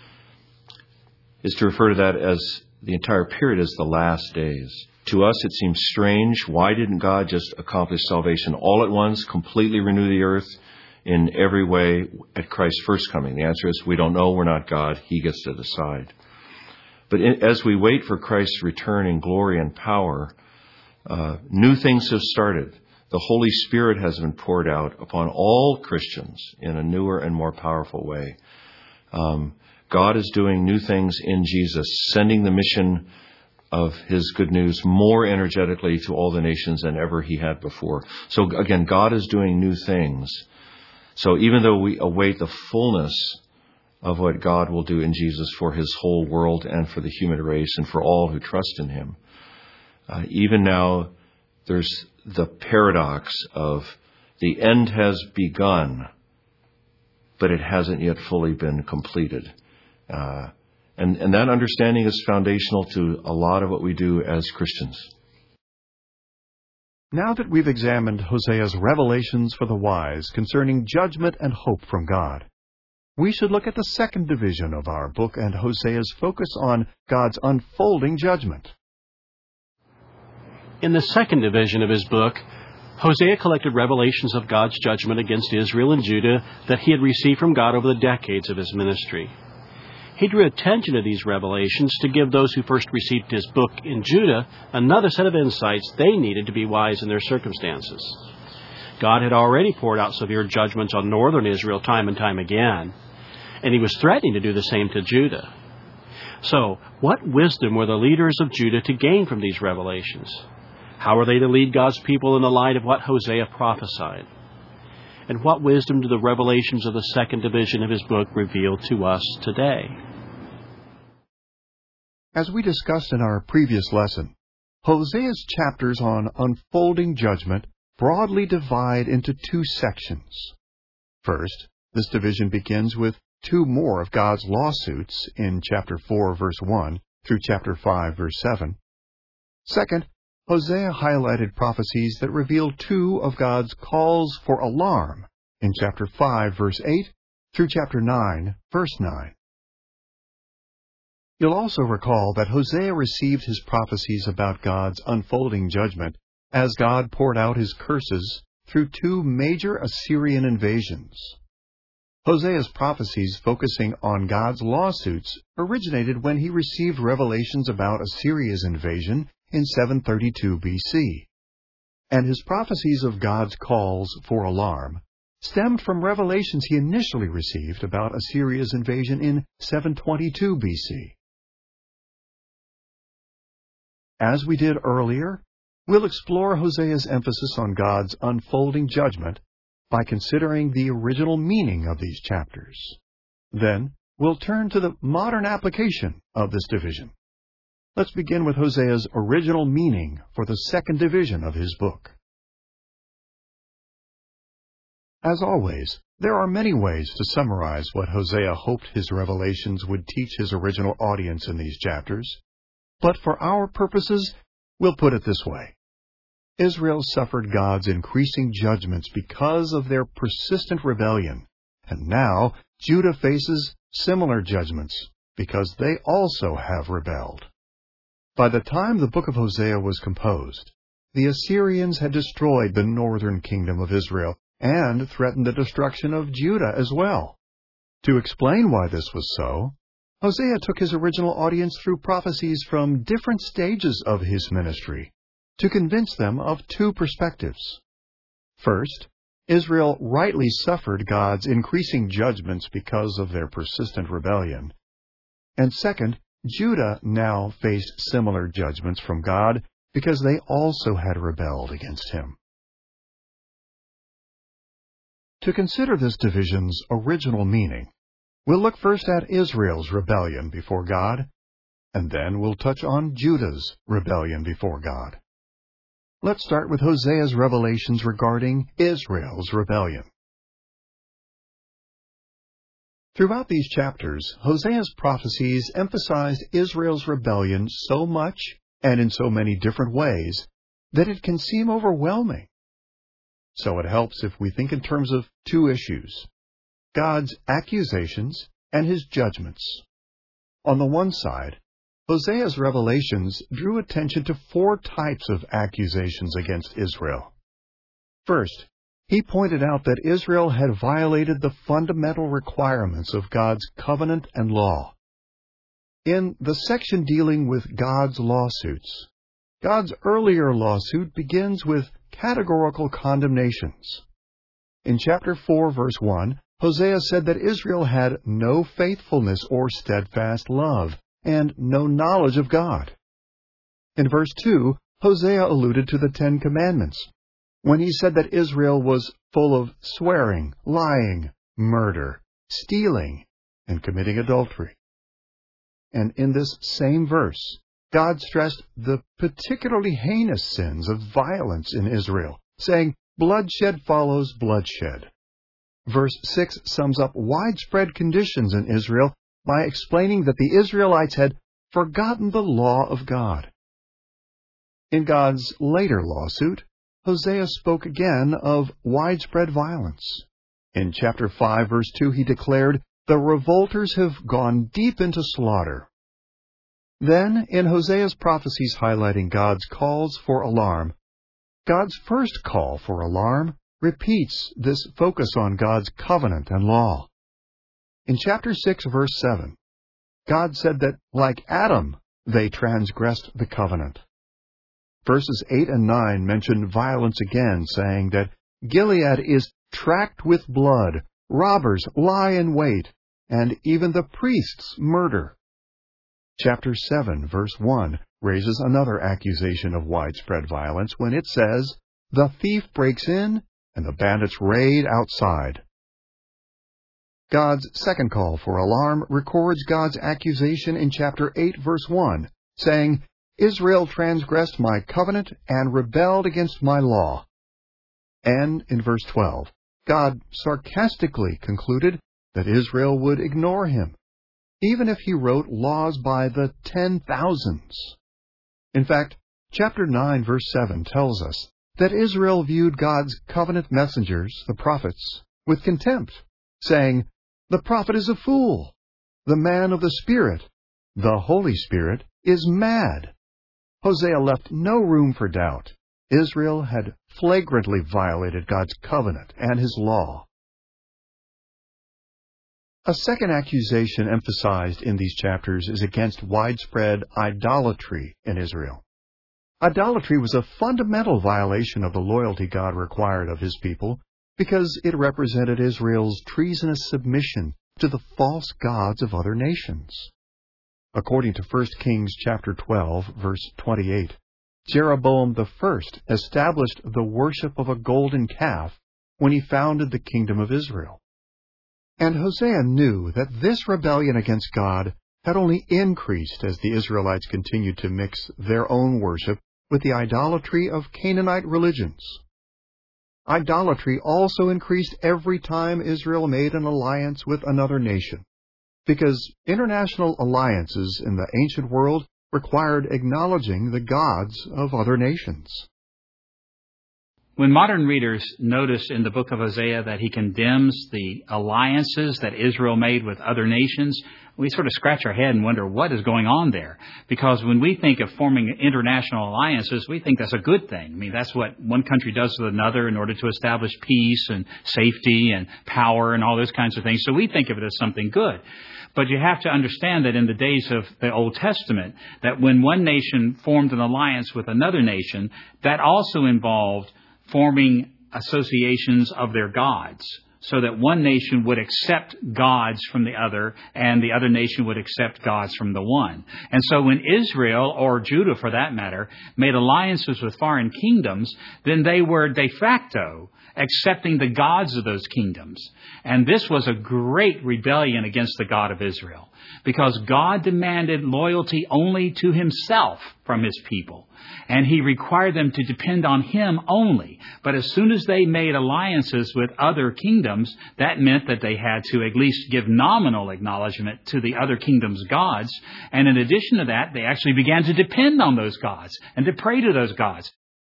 is to refer to that as the entire period as the last days. To us, it seems strange. Why didn't God just accomplish salvation all at once, completely renew the earth in every way at Christ's first coming? The answer is we don't know. We're not God. He gets to decide. But as we wait for Christ's return in glory and power, new things have started. the Holy Spirit has been poured out upon all Christians in a newer and more powerful way. God is doing new things in Jesus, sending the mission of His good news more energetically to all the nations than ever He had before. So again, God is doing new things. So even though we await the fullness of what God will do in Jesus for His whole world and for the human race and for all who trust in Him, even now there's the paradox of the end has begun, but it hasn't yet fully been completed. And that understanding is foundational to a lot of what we do as Christians. Now that we've examined Hosea's revelations for the wise concerning judgment and hope from God, we should look at the second division of our book and Hosea's focus on God's unfolding judgment. In the second division of his book, Hosea collected revelations of God's judgment against Israel and Judah that he had received from God over the decades of his ministry. He drew attention to these revelations to give those who first received his book in Judah another set of insights they needed to be wise in their circumstances. God had already poured out severe judgments on northern Israel time and time again, and He was threatening to do the same to Judah. So, what wisdom were the leaders of Judah to gain from these revelations? How are they to lead God's people in the light of what Hosea prophesied? And what wisdom do the revelations of the second division of his book reveal to us today? As we discussed in our previous lesson, Hosea's chapters on unfolding judgment broadly divide into two sections. First, this division begins with two more of God's lawsuits in chapter 4, verse 1 through chapter 5, verse 7. Second, Hosea highlighted prophecies that reveal two of God's calls for alarm in chapter 5, verse 8 through chapter 9, verse 9. You'll also recall that Hosea received his prophecies about God's unfolding judgment as God poured out His curses through two major Assyrian invasions. Hosea's prophecies focusing on God's lawsuits originated when he received revelations about Assyria's invasion in 732 BC. And his prophecies of God's calls for alarm stemmed from revelations he initially received about Assyria's invasion in 722 BC. As we did earlier, we'll explore Hosea's emphasis on God's unfolding judgment by considering the original meaning of these chapters. Then, we'll turn to the modern application of this division. Let's begin with Hosea's original meaning for the second division of his book. As always, there are many ways to summarize what Hosea hoped his revelations would teach his original audience in these chapters. But for our purposes, we'll put it this way. Israel suffered God's increasing judgments because of their persistent rebellion, and now Judah faces similar judgments because they also have rebelled. By the time the book of Hosea was composed, the Assyrians had destroyed the northern kingdom of Israel and threatened the destruction of Judah as well. To explain why this was so, Hosea took his original audience through prophecies from different stages of his ministry to convince them of two perspectives. First, Israel rightly suffered God's increasing judgments because of their persistent rebellion. And second, Judah now faced similar judgments from God because they also had rebelled against Him. To consider this division's original meaning, we'll look first at Israel's rebellion before God, and then we'll touch on Judah's rebellion before God. Let's start with Hosea's revelations regarding Israel's rebellion. Throughout these chapters, Hosea's prophecies emphasized Israel's rebellion so much and in so many different ways that it can seem overwhelming. So it helps if we think in terms of two issues: God's accusations and His judgments. On the one side, Hosea's revelations drew attention to four types of accusations against Israel. First, he pointed out that Israel had violated the fundamental requirements of God's covenant and law. In the section dealing with God's lawsuits, God's earlier lawsuit begins with categorical condemnations. In chapter 4, verse 1, Hosea said that Israel had no faithfulness or steadfast love, and no knowledge of God. In verse 2, Hosea alluded to the Ten Commandments, when he said that Israel was full of swearing, lying, murder, stealing, and committing adultery. And in this same verse, God stressed the particularly heinous sins of violence in Israel, saying, "Bloodshed follows bloodshed." Verse 6 sums up widespread conditions in Israel by explaining that the Israelites had forgotten the law of God. In God's later lawsuit, Hosea spoke again of widespread violence. In chapter 5, verse 2, he declared, "The revolters have gone deep into slaughter." Then, in Hosea's prophecies highlighting God's calls for alarm, God's first call for alarm repeats this focus on God's covenant and law. In chapter 6, verse 7, God said that, like Adam, they transgressed the covenant. Verses 8 and 9 mention violence again, saying that Gilead is tracked with blood, robbers lie in wait, and even the priests murder. Chapter 7, verse 1, raises another accusation of widespread violence when it says, "The thief breaks in, and the bandits raid outside." God's second call for alarm records God's accusation in chapter 8, verse 1, saying, "Israel transgressed my covenant and rebelled against my law." And in verse 12, God sarcastically concluded that Israel would ignore him, even if he wrote laws by the 10,000s. In fact, chapter 9, verse 7 tells us that Israel viewed God's covenant messengers, the prophets, with contempt, saying, "The prophet is a fool. The man of the Spirit, the Holy Spirit, is mad." Hosea left no room for doubt. Israel had flagrantly violated God's covenant and his law. A second accusation emphasized in these chapters is against widespread idolatry in Israel. Idolatry was a fundamental violation of the loyalty God required of his people because it represented Israel's treasonous submission to the false gods of other nations. According to 1 Kings chapter 12, verse 28, Jeroboam I established the worship of a golden calf when he founded the kingdom of Israel. And Hosea knew that this rebellion against God had only increased as the Israelites continued to mix their own worship with the idolatry of Canaanite religions. Idolatry also increased every time Israel made an alliance with another nation, because international alliances in the ancient world required acknowledging the gods of other nations. When modern readers notice in the book of Hosea that he condemns the alliances that Israel made with other nations, we sort of scratch our head and wonder what is going on there. Because when we think of forming international alliances, we think that's a good thing. I mean, that's what one country does with another in order to establish peace and safety and power and all those kinds of things. So we think of it as something good. But you have to understand that in the days of the Old Testament, that when one nation formed an alliance with another nation, that also involved forming associations of their gods, so that one nation would accept gods from the other, and the other nation would accept gods from the one. And so when Israel, or Judah for that matter, made alliances with foreign kingdoms, then they were de facto accepting the gods of those kingdoms. And this was a great rebellion against the God of Israel, because God demanded loyalty only to himself from his people. And he required them to depend on him only. But as soon as they made alliances with other kingdoms, that meant that they had to at least give nominal acknowledgement to the other kingdoms' gods. And in addition to that, they actually began to depend on those gods and to pray to those gods.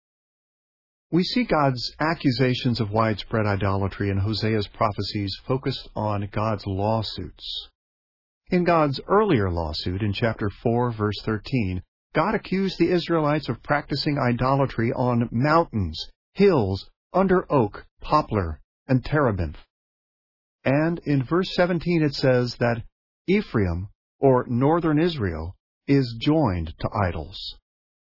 We see God's accusations of widespread idolatry in Hosea's prophecies focused on God's lawsuits. In God's earlier lawsuit in chapter 4, verse 13, God accused the Israelites of practicing idolatry on mountains, hills, under oak, poplar, and terebinth. And in verse 17 it says that Ephraim, or northern Israel, is joined to idols.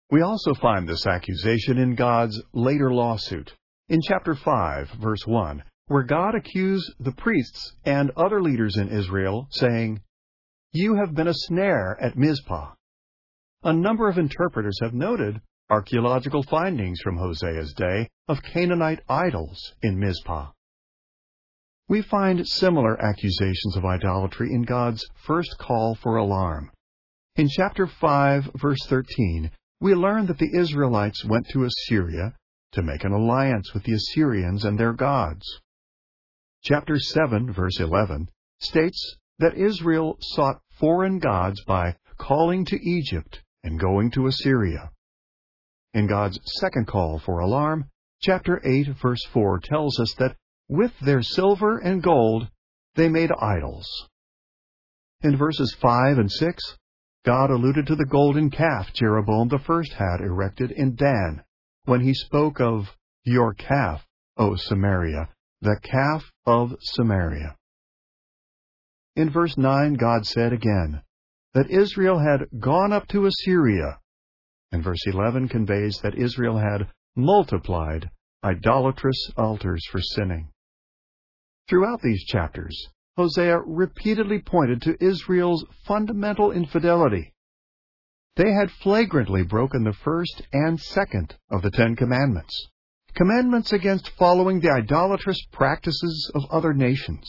We also find this accusation in God's later lawsuit, in chapter 5, verse 1, where God accused the priests and other leaders in Israel, saying, "You have been a snare at Mizpah." A number of interpreters have noted archaeological findings from Hosea's day of Canaanite idols in Mizpah. We find similar accusations of idolatry in God's first call for alarm. In chapter 5, verse 13, we learn that the Israelites went to Assyria to make an alliance with the Assyrians and their gods. Chapter 7, verse 11, states that Israel sought foreign gods by calling to Egypt and going to Assyria. In God's second call for alarm, chapter 8, verse 4 tells us that with their silver and gold they made idols. In verses 5 and 6, God alluded to the golden calf Jeroboam the first had erected in Dan, when he spoke of your calf, O Samaria, the calf of Samaria. In verse 9, God said again that Israel had gone up to Assyria, and verse 11 conveys that Israel had multiplied idolatrous altars for sinning. Throughout these chapters, Hosea repeatedly pointed to Israel's fundamental infidelity. They had flagrantly broken the first and second of the 10 Commandments, commandments against following the idolatrous practices of other nations.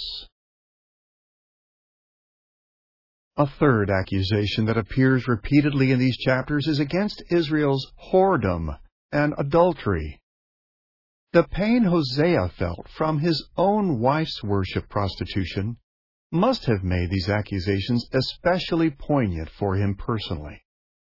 A third accusation that appears repeatedly in these chapters is against Israel's whoredom and adultery. The pain Hosea felt from his own wife's worship prostitution must have made these accusations especially poignant for him personally.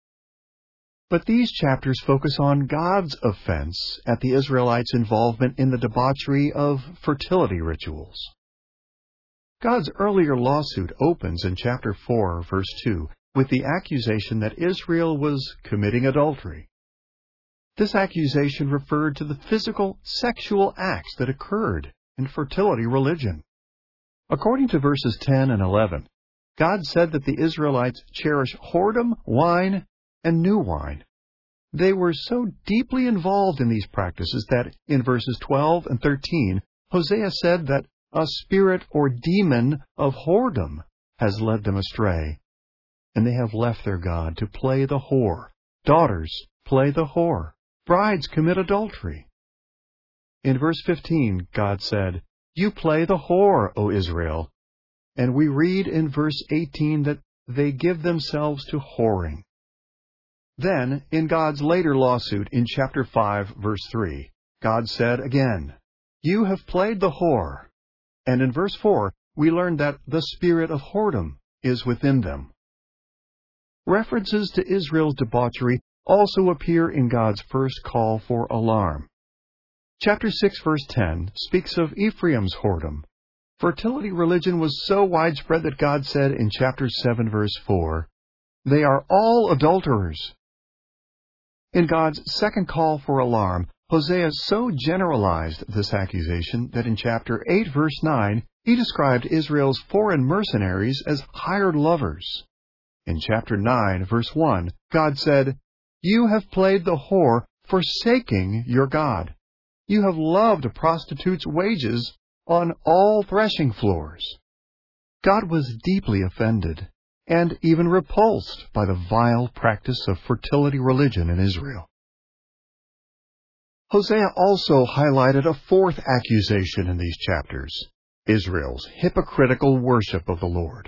But these chapters focus on God's offense at the Israelites' involvement in the debauchery of fertility rituals. God's earlier lawsuit opens in chapter 4, verse 2, with the accusation that Israel was committing adultery. This accusation referred to the physical, sexual acts that occurred in fertility religion. According to verses 10 and 11, God said that the Israelites cherish whoredom, wine, and new wine. They were so deeply involved in these practices that in verses 12 and 13, Hosea said that a spirit or demon of whoredom has led them astray, and they have left their God to play the whore. Daughters play the whore. Brides commit adultery. In verse 15, God said, "You play the whore, O Israel." And we read in verse 18 that they give themselves to whoring. Then, in God's later lawsuit in chapter 5, verse 3, God said again, "You have played the whore." And in verse 4, we learn that the spirit of whoredom is within them. References to Israel's debauchery also appear in God's first call for alarm. Chapter 6, verse 10 speaks of Ephraim's whoredom. Fertility religion was so widespread that God said in chapter 7, verse 4, "They are all adulterers." In God's second call for alarm, Hosea so generalized this accusation that in chapter 8, verse 9, he described Israel's foreign mercenaries as hired lovers. In chapter 9, verse 1, God said, "You have played the whore, forsaking your God. You have loved a prostitute's wages on all threshing floors." God was deeply offended and even repulsed by the vile practice of fertility religion in Israel. Hosea also highlighted a fourth accusation in these chapters, Israel's hypocritical worship of the Lord.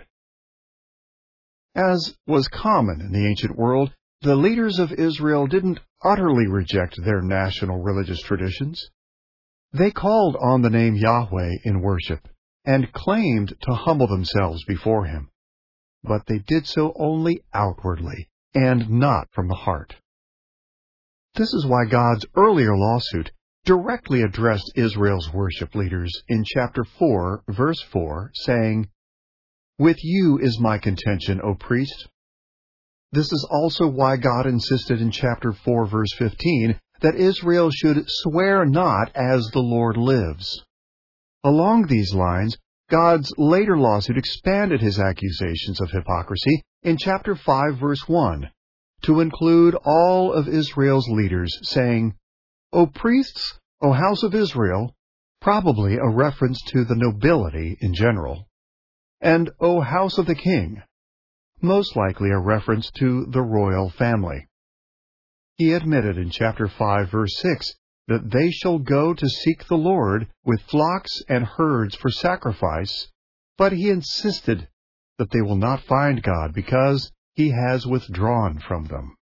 As was common in the ancient world, the leaders of Israel didn't utterly reject their national religious traditions. They called on the name Yahweh in worship and claimed to humble themselves before Him. But they did so only outwardly and not from the heart. This is why God's earlier lawsuit directly addressed Israel's worship leaders in chapter 4, verse 4, saying, "With you is my contention, O priest." This is also why God insisted in chapter 4, verse 15, that Israel should swear not as the Lord lives. Along these lines, God's later lawsuit expanded His accusations of hypocrisy in chapter 5, verse 1, to include all of Israel's leaders, saying, "O priests, O house of Israel," probably a reference to the nobility in general, and "O house of the king," most likely a reference to the royal family. He admitted in chapter 5, verse 6, that they shall go to seek the Lord with flocks and herds for sacrifice, but he insisted that they will not find God because he has withdrawn from them.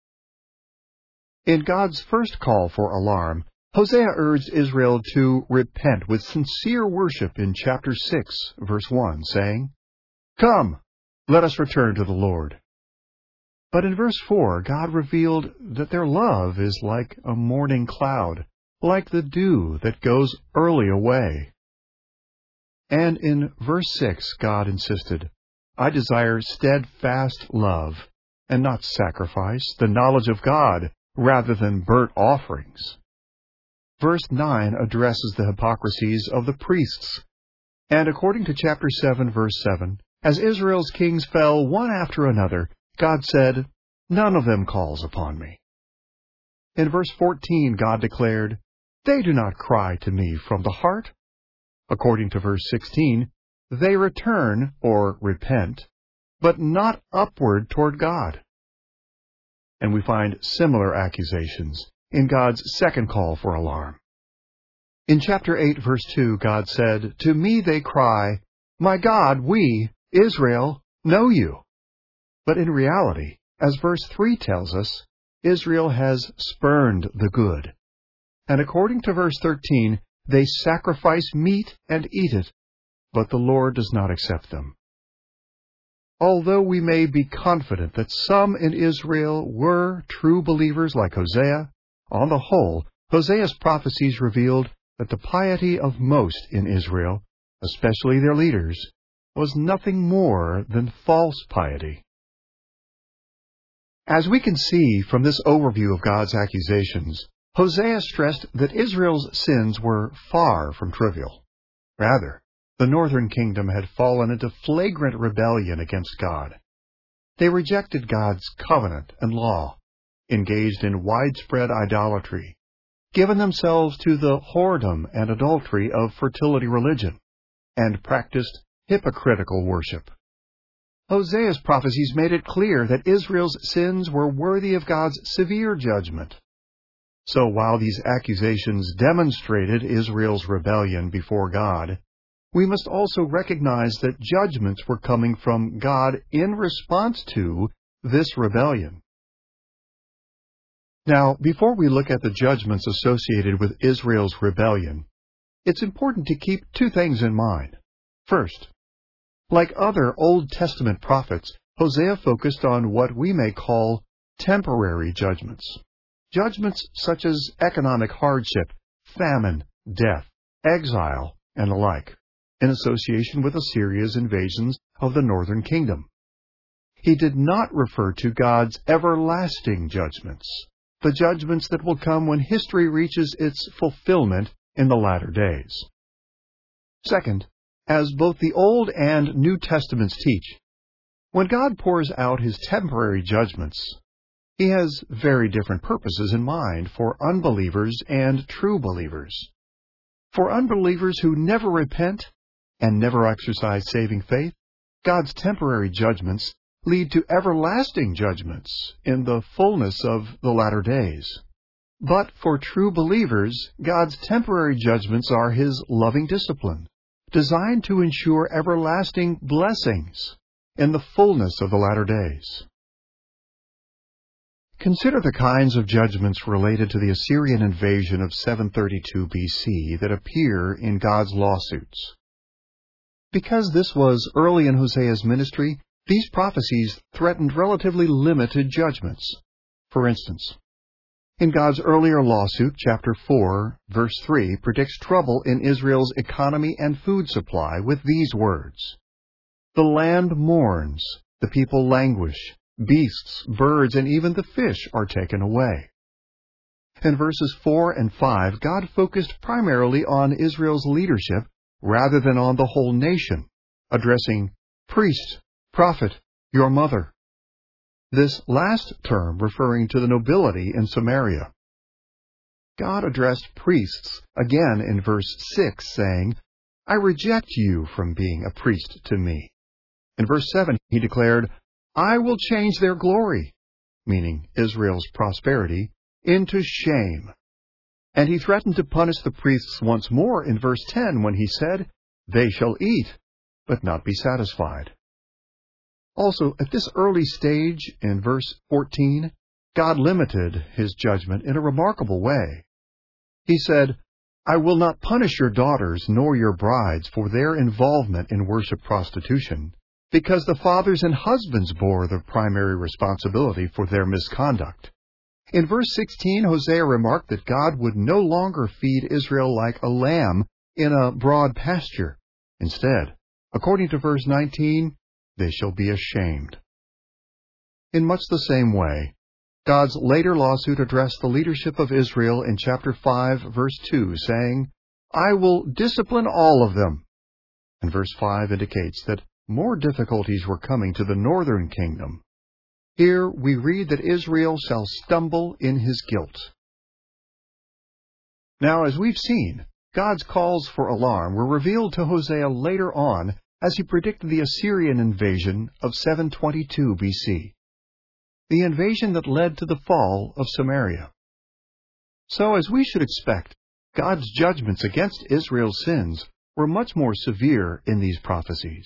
In God's first call for alarm, Hosea urged Israel to repent with sincere worship in chapter 6, verse 1, saying, "Come, let us return to the Lord." But in verse 4, God revealed that their love is like a morning cloud, like the dew that goes early away. And in verse 6, God insisted, "I desire steadfast love, and not sacrifice, the knowledge of God, rather than burnt offerings." Verse 9 addresses the hypocrisies of the priests. And according to chapter 7, verse 7, as Israel's kings fell one after another, God said, "None of them calls upon me." In verse 14, God declared, "They do not cry to me from the heart." According to verse 16, they return, or repent, but not upward toward God. And we find similar accusations in God's second call for alarm. In chapter 8, verse 2, God said, "To me they cry, 'My God, we, Israel, know you.'" But in reality, as verse 3 tells us, Israel has spurned the good. And according to verse 13, they sacrifice meat and eat it, but the Lord does not accept them. Although we may be confident that some in Israel were true believers like Hosea, on the whole, Hosea's prophecies revealed that the piety of most in Israel, especially their leaders, was nothing more than false piety. As we can see from this overview of God's accusations, Hosea stressed that Israel's sins were far from trivial. Rather, the northern kingdom had fallen into flagrant rebellion against God. They rejected God's covenant and law, engaged in widespread idolatry, given themselves to the whoredom and adultery of fertility religion, and practiced hypocritical worship. Hosea's prophecies made it clear that Israel's sins were worthy of God's severe judgment. So while these accusations demonstrated Israel's rebellion before God, we must also recognize that judgments were coming from God in response to this rebellion. Now, before we look at the judgments associated with Israel's rebellion, it's important to keep two things in mind. First, like other Old Testament prophets, Hosea focused on what we may call temporary judgments. Judgments such as economic hardship, famine, death, exile, and the like, in association with Assyria's invasions of the northern kingdom. He did not refer to God's everlasting judgments, the judgments that will come when history reaches its fulfillment in the latter days. Second, as both the Old and New Testaments teach, when God pours out His temporary judgments, He has very different purposes in mind for unbelievers and true believers. For unbelievers who never repent and never exercise saving faith, God's temporary judgments lead to everlasting judgments in the fullness of the latter days. But for true believers, God's temporary judgments are His loving discipline, designed to ensure everlasting blessings in the fullness of the latter days. Consider the kinds of judgments related to the Assyrian invasion of 732 B.C. that appear in God's lawsuits. Because this was early in Hosea's ministry, these prophecies threatened relatively limited judgments. For instance, in God's earlier lawsuit, chapter 4, verse 3, predicts trouble in Israel's economy and food supply with these words: "The land mourns, the people languish, beasts, birds, and even the fish are taken away." In verses 4 and 5, God focused primarily on Israel's leadership rather than on the whole nation, addressing priest, prophet, your mother. this last term referring to the nobility in Samaria. God addressed priests again in verse 6, saying, I reject you from being a priest to me. In verse 7, he declared, I will change their glory, meaning Israel's prosperity, into shame. And he threatened to punish the priests once more in verse 10 when he said, They shall eat, but not be satisfied. Also, at this early stage, in verse 14, God limited his judgment in a remarkable way. He said, I will not punish your daughters nor your brides for their involvement in worship prostitution, because the fathers and husbands bore the primary responsibility for their misconduct. In verse 16, Hosea remarked that God would no longer feed Israel like a lamb in a broad pasture. Instead, according to verse 19, they shall be ashamed. In much the same way, God's later lawsuit addressed the leadership of Israel in chapter 5, verse 2, saying, I will discipline all of them. And verse 5 indicates that more difficulties were coming to the northern kingdom. Here we read that Israel shall stumble in his guilt. Now, as we've seen, God's calls for alarm were revealed to Hosea later on as he predicted the Assyrian invasion of 722 BC, the invasion that led to the fall of Samaria. So, as we should expect, God's judgments against Israel's sins were much more severe in these prophecies.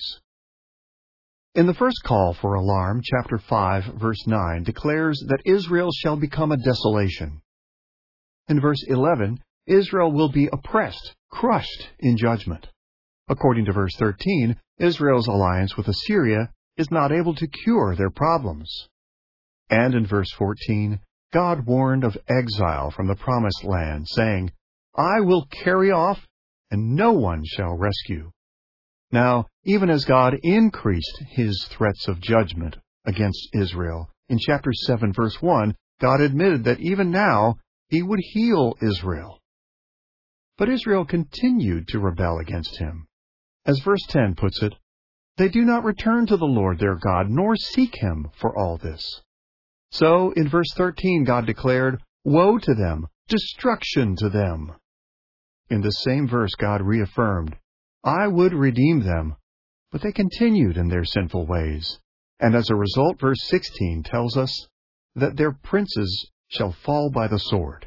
In the first call for alarm, chapter 5, verse 9, declares that Israel shall become a desolation. In verse 11, Israel will be oppressed, crushed in judgment. According to verse 13, Israel's alliance with Assyria is not able to cure their problems. And in verse 14, God warned of exile from the promised land, saying, I will carry off, and no one shall rescue. Now, even as God increased his threats of judgment against Israel, in chapter 7, verse 1, God admitted that even now he would heal Israel. But Israel continued to rebel against him. As verse 10 puts it, they do not return to the Lord their God, nor seek him for all this. So, in verse 13, God declared, Woe to them! Destruction to them! In this same verse, God reaffirmed, I would redeem them, but they continued in their sinful ways. And as a result, verse 16 tells us that their princes shall fall by the sword.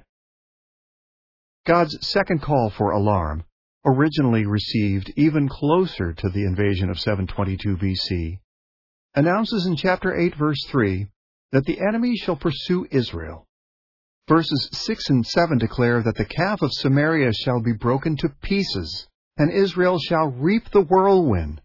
God's second call for alarm, originally received even closer to the invasion of 722 BC, announces in chapter 8, verse 3, that the enemy shall pursue Israel. Verses 6 and 7 declare that the calf of Samaria shall be broken to pieces, and Israel shall reap the whirlwind.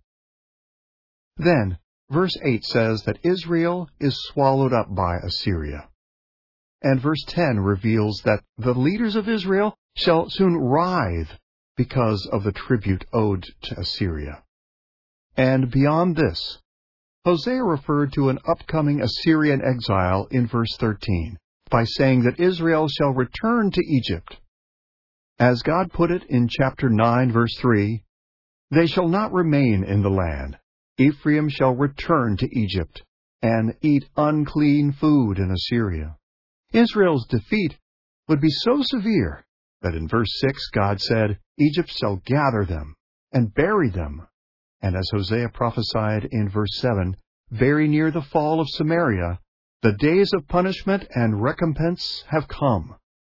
Then, verse 8 says that Israel is swallowed up by Assyria. And verse 10 reveals that the leaders of Israel shall soon writhe because of the tribute owed to Assyria. And beyond this, Hosea referred to an upcoming Assyrian exile in verse 13 by saying that Israel shall return to Egypt. As God put it in chapter 9, verse 3, They shall not remain in the land. Ephraim shall return to Egypt, and eat unclean food in Assyria. Israel's defeat would be so severe that in verse 6 God said, Egypt shall gather them and bury them. And as Hosea prophesied in verse 7, very near the fall of Samaria, the days of punishment and recompense have come.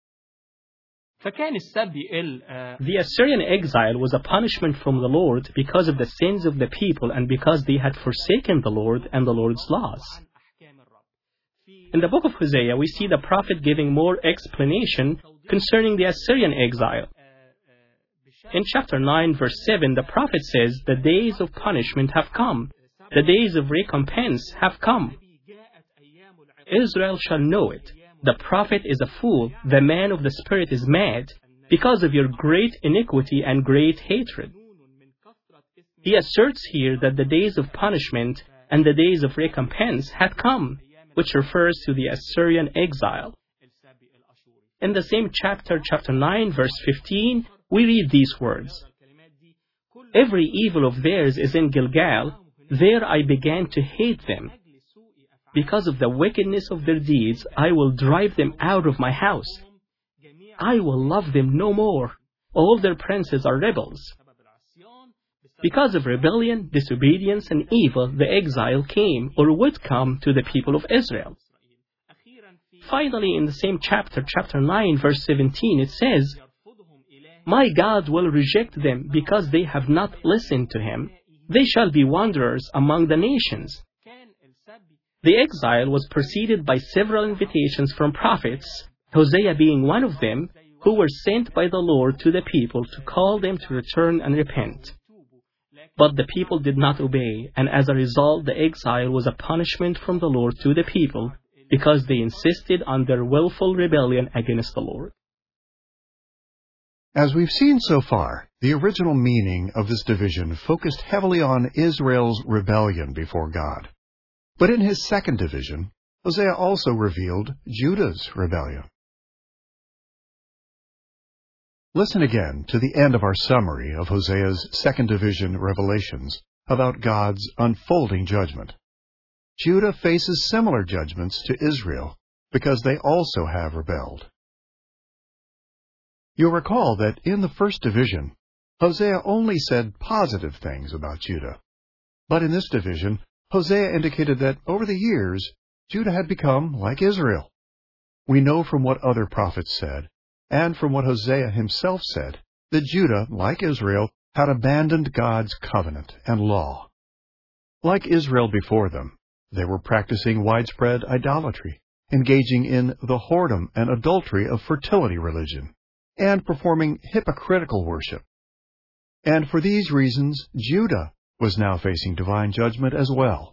The Assyrian exile was a punishment from the Lord because of the sins of the people and because they had forsaken the Lord and the Lord's laws. In the book of Hosea, we see the prophet giving more explanation concerning the Assyrian exile. In chapter 9, verse 7, the prophet says, The days of punishment have come. The days of recompense have come. Israel shall know it. The prophet is a fool. The man of the Spirit is mad because of your great iniquity and great hatred. He asserts here that the days of punishment and the days of recompense had come, which refers to the Assyrian exile. In the same chapter, chapter 9, verse 15, we read these words, Every evil of theirs is in Gilgal. There I began to hate them. Because of the wickedness of their deeds, I will drive them out of my house. I will love them no more. All their princes are rebels. Because of rebellion, disobedience, and evil, the exile came or would come to the people of Israel. Finally, in the same chapter 9, verse 17, it says, My God will reject them because they have not listened to Him. They shall be wanderers among the nations. The exile was preceded by several invitations from prophets, Hosea being one of them, who were sent by the Lord to the people to call them to return and repent. But the people did not obey, and as a result, the exile was a punishment from the Lord to the people, because they insisted on their willful rebellion against the Lord. As we've seen so far, the original meaning of this division focused heavily on Israel's rebellion before God. But in his second division, Hosea also revealed Judah's rebellion. Listen again to the end of our summary of Hosea's second division revelations about God's unfolding judgment. Judah faces similar judgments to Israel because they also have rebelled. You'll recall that in the first division, Hosea only said positive things about Judah. But in this division, Hosea indicated that over the years, Judah had become like Israel. We know from what other prophets said, and from what Hosea himself said, that Judah, like Israel, had abandoned God's covenant and law. Like Israel before them, they were practicing widespread idolatry, engaging in the whoredom and adultery of fertility religion, and performing hypocritical worship. And for these reasons, Judah was now facing divine judgment as well.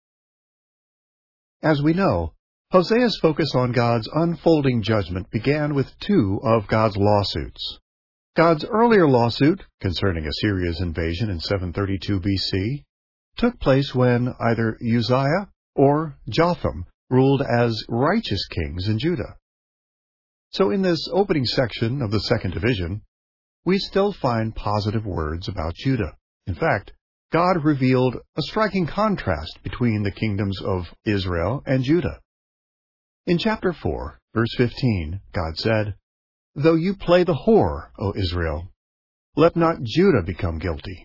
As we know, Hosea's focus on God's unfolding judgment began with two of God's lawsuits. God's earlier lawsuit, concerning Assyria's invasion in 732 BC, took place when either Uzziah or Jotham ruled as righteous kings in Judah. So in this opening section of the second division, we still find positive words about Judah. In fact, God revealed a striking contrast between the kingdoms of Israel and Judah. In chapter 4, verse 15, God said, Though you play the whore, O Israel, let not Judah become guilty.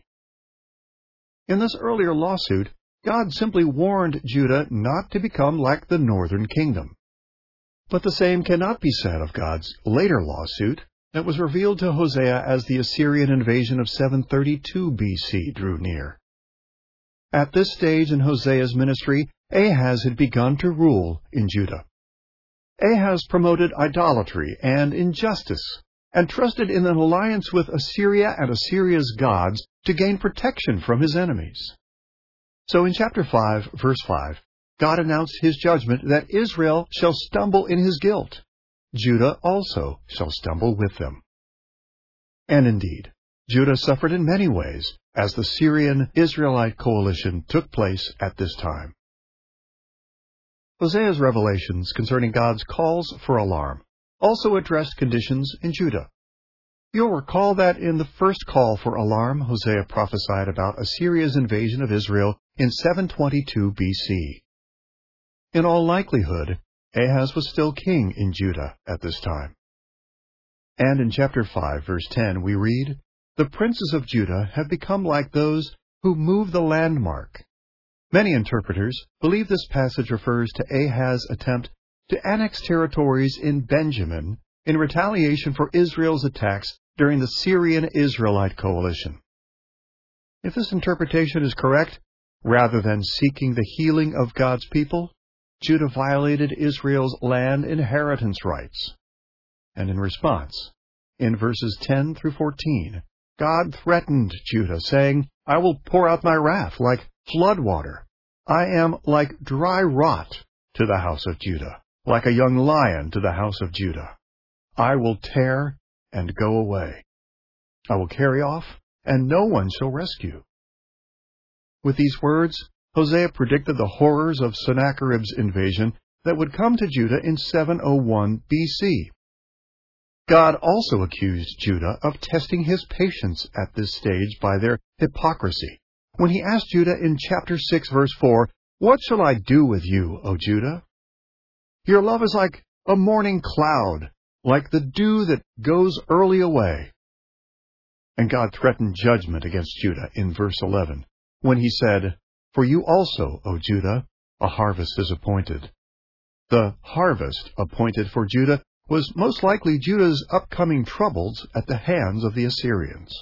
In this earlier lawsuit, God simply warned Judah not to become like the northern kingdom. But the same cannot be said of God's later lawsuit that was revealed to Hosea as the Assyrian invasion of 732 BC drew near. At this stage in Hosea's ministry, Ahaz had begun to rule in Judah. Ahaz promoted idolatry and injustice, and trusted in an alliance with Assyria and Assyria's gods to gain protection from his enemies. So in chapter 5, verse 5, God announced His judgment that Israel shall stumble in his guilt. Judah also shall stumble with them. And indeed, Judah suffered in many ways as the Syrian-Israelite coalition took place at this time. Hosea's revelations concerning God's calls for alarm also addressed conditions in Judah. You'll recall that in the first call for alarm, Hosea prophesied about Assyria's invasion of Israel in 722 BC. In all likelihood, Ahaz was still king in Judah at this time. And in chapter 5, verse 10, we read, The princes of Judah have become like those who move the landmark. Many interpreters believe this passage refers to Ahaz's attempt to annex territories in Benjamin in retaliation for Israel's attacks during the Syrian-Israelite coalition. If this interpretation is correct, rather than seeking the healing of God's people, Judah violated Israel's land inheritance rights. And in response, in verses 10 through 14, God threatened Judah, saying, I will pour out my wrath like flood water. I am like dry rot to the house of Judah, like a young lion to the house of Judah. I will tear and go away. I will carry off, and no one shall rescue. With these words, Hosea predicted the horrors of Sennacherib's invasion that would come to Judah in 701 BC. God also accused Judah of testing his patience at this stage by their hypocrisy, when he asked Judah in chapter 6, verse 4, "What shall I do with you, O Judah? Your love is like a morning cloud, like the dew that goes early away." And God threatened judgment against Judah in verse 11, when he said, "For you also, O Judah, a harvest is appointed." The harvest appointed for Judah was most likely Judah's upcoming troubles at the hands of the Assyrians.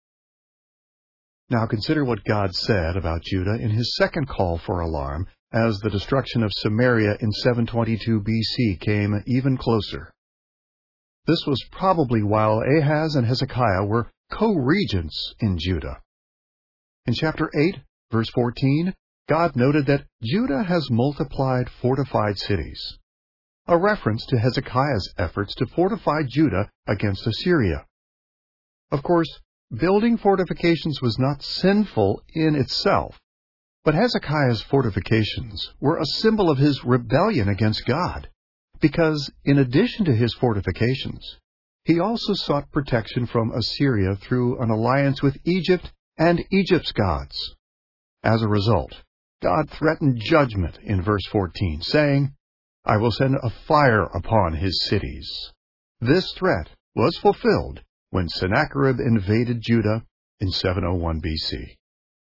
Now consider what God said about Judah in his second call for alarm as the destruction of Samaria in 722 BC came even closer. This was probably while Ahaz and Hezekiah were co-regents in Judah. In chapter 8, verse 14, God noted that Judah has multiplied fortified cities, a reference to Hezekiah's efforts to fortify Judah against Assyria. Of course, building fortifications was not sinful in itself, but Hezekiah's fortifications were a symbol of his rebellion against God, because in addition to his fortifications, he also sought protection from Assyria through an alliance with Egypt and Egypt's gods. As a result, God threatened judgment in verse 14, saying, "I will send a fire upon his cities." This threat was fulfilled when Sennacherib invaded Judah in 701 BC.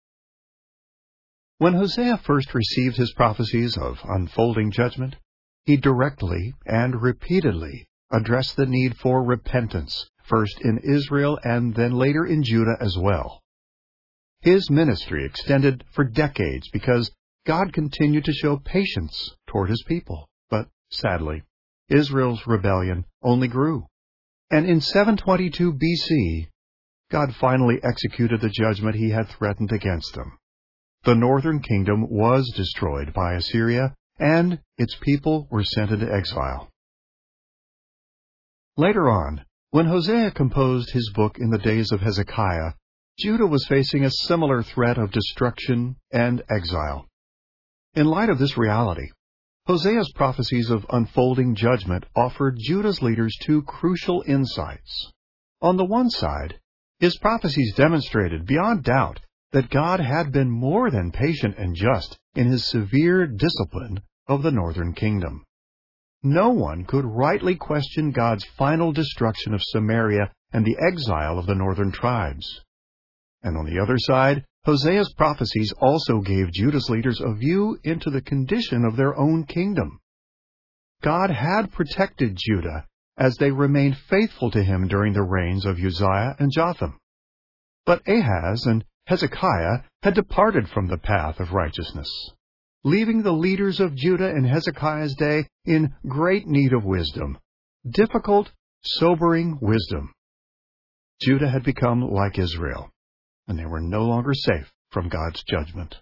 When Hosea first received his prophecies of unfolding judgment, he directly and repeatedly addressed the need for repentance, first in Israel and then later in Judah as well. His ministry extended for decades because God continued to show patience toward his people. But sadly, Israel's rebellion only grew. And in 722 BC, God finally executed the judgment he had threatened against them. The northern kingdom was destroyed by Assyria, and its people were sent into exile. Later on, when Hosea composed his book in the days of Hezekiah, Judah was facing a similar threat of destruction and exile. In light of this reality, Hosea's prophecies of unfolding judgment offered Judah's leaders two crucial insights. On the one side, his prophecies demonstrated beyond doubt that God had been more than patient and just in his severe discipline of the northern kingdom. No one could rightly question God's final destruction of Samaria and the exile of the northern tribes. And on the other side, Hosea's prophecies also gave Judah's leaders a view into the condition of their own kingdom. God had protected Judah as they remained faithful to him during the reigns of Uzziah and Jotham. But Ahaz and Hezekiah had departed from the path of righteousness, leaving the leaders of Judah in Hezekiah's day in great need of wisdom, difficult, sobering wisdom. Judah had become like Israel, and they were no longer safe from God's judgment.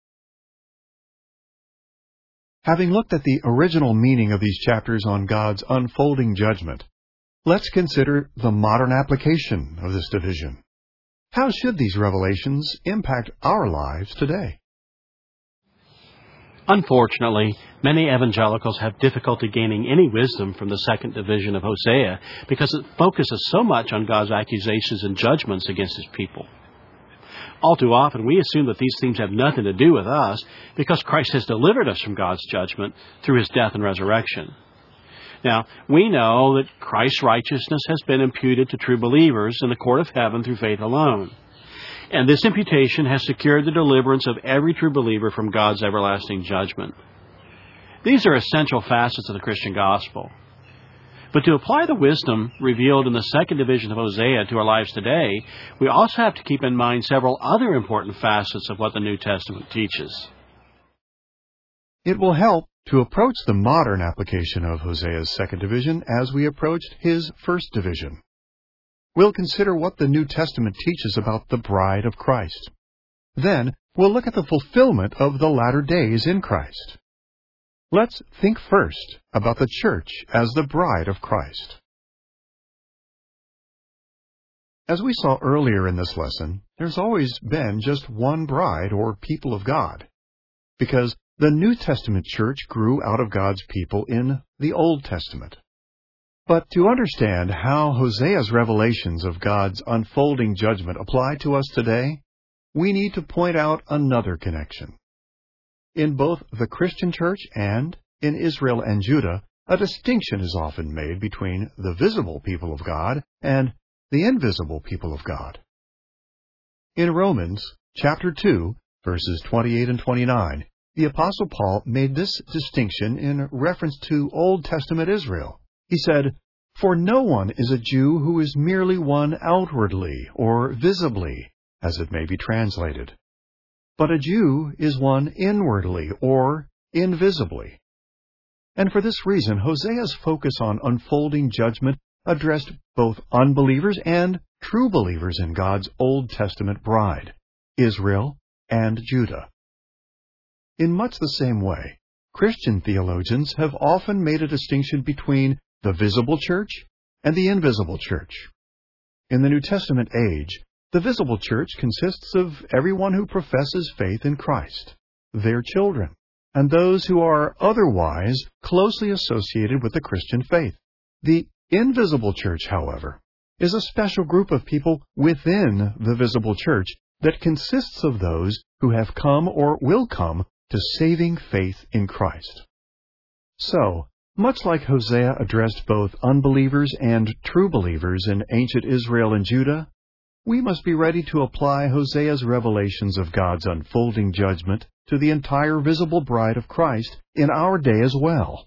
Having looked at the original meaning of these chapters on God's unfolding judgment, let's consider the modern application of this division. How should these revelations impact our lives today? Unfortunately, many evangelicals have difficulty gaining any wisdom from the second division of Hosea because it focuses so much on God's accusations and judgments against his people. All too often, we assume that these themes have nothing to do with us because Christ has delivered us from God's judgment through his death and resurrection. Now, we know that Christ's righteousness has been imputed to true believers in the court of heaven through faith alone. And this imputation has secured the deliverance of every true believer from God's everlasting judgment. These are essential facets of the Christian gospel. But to apply the wisdom revealed in the second division of Hosea to our lives today, we also have to keep in mind several other important facets of what the New Testament teaches. It will help to approach the modern application of Hosea's second division as we approached his first division. We'll consider what the New Testament teaches about the bride of Christ. Then, we'll look at the fulfillment of the latter days in Christ. Let's think first about the church as the bride of Christ. As we saw earlier in this lesson, there's always been just one bride or people of God, because the New Testament church grew out of God's people in the Old Testament. But to understand how Hosea's revelations of God's unfolding judgment apply to us today, we need to point out another connection. In both the Christian church and in Israel and Judah, a distinction is often made between the visible people of God and the invisible people of God. In Romans chapter 2, verses 28 and 29, the Apostle Paul made this distinction in reference to Old Testament Israel. He said, "For no one is a Jew who is merely one outwardly or visibly, as it may be translated. But a Jew is one inwardly or invisibly." And for this reason, Hosea's focus on unfolding judgment addressed both unbelievers and true believers in God's Old Testament bride, Israel and Judah. In much the same way, Christian theologians have often made a distinction between the visible church and the invisible church. In the New Testament age, the visible church consists of everyone who professes faith in Christ, their children, and those who are otherwise closely associated with the Christian faith. The invisible church, however, is a special group of people within the visible church that consists of those who have come or will come to saving faith in Christ. So, much like Hosea addressed both unbelievers and true believers in ancient Israel and Judah, we must be ready to apply Hosea's revelations of God's unfolding judgment to the entire visible bride of Christ in our day as well.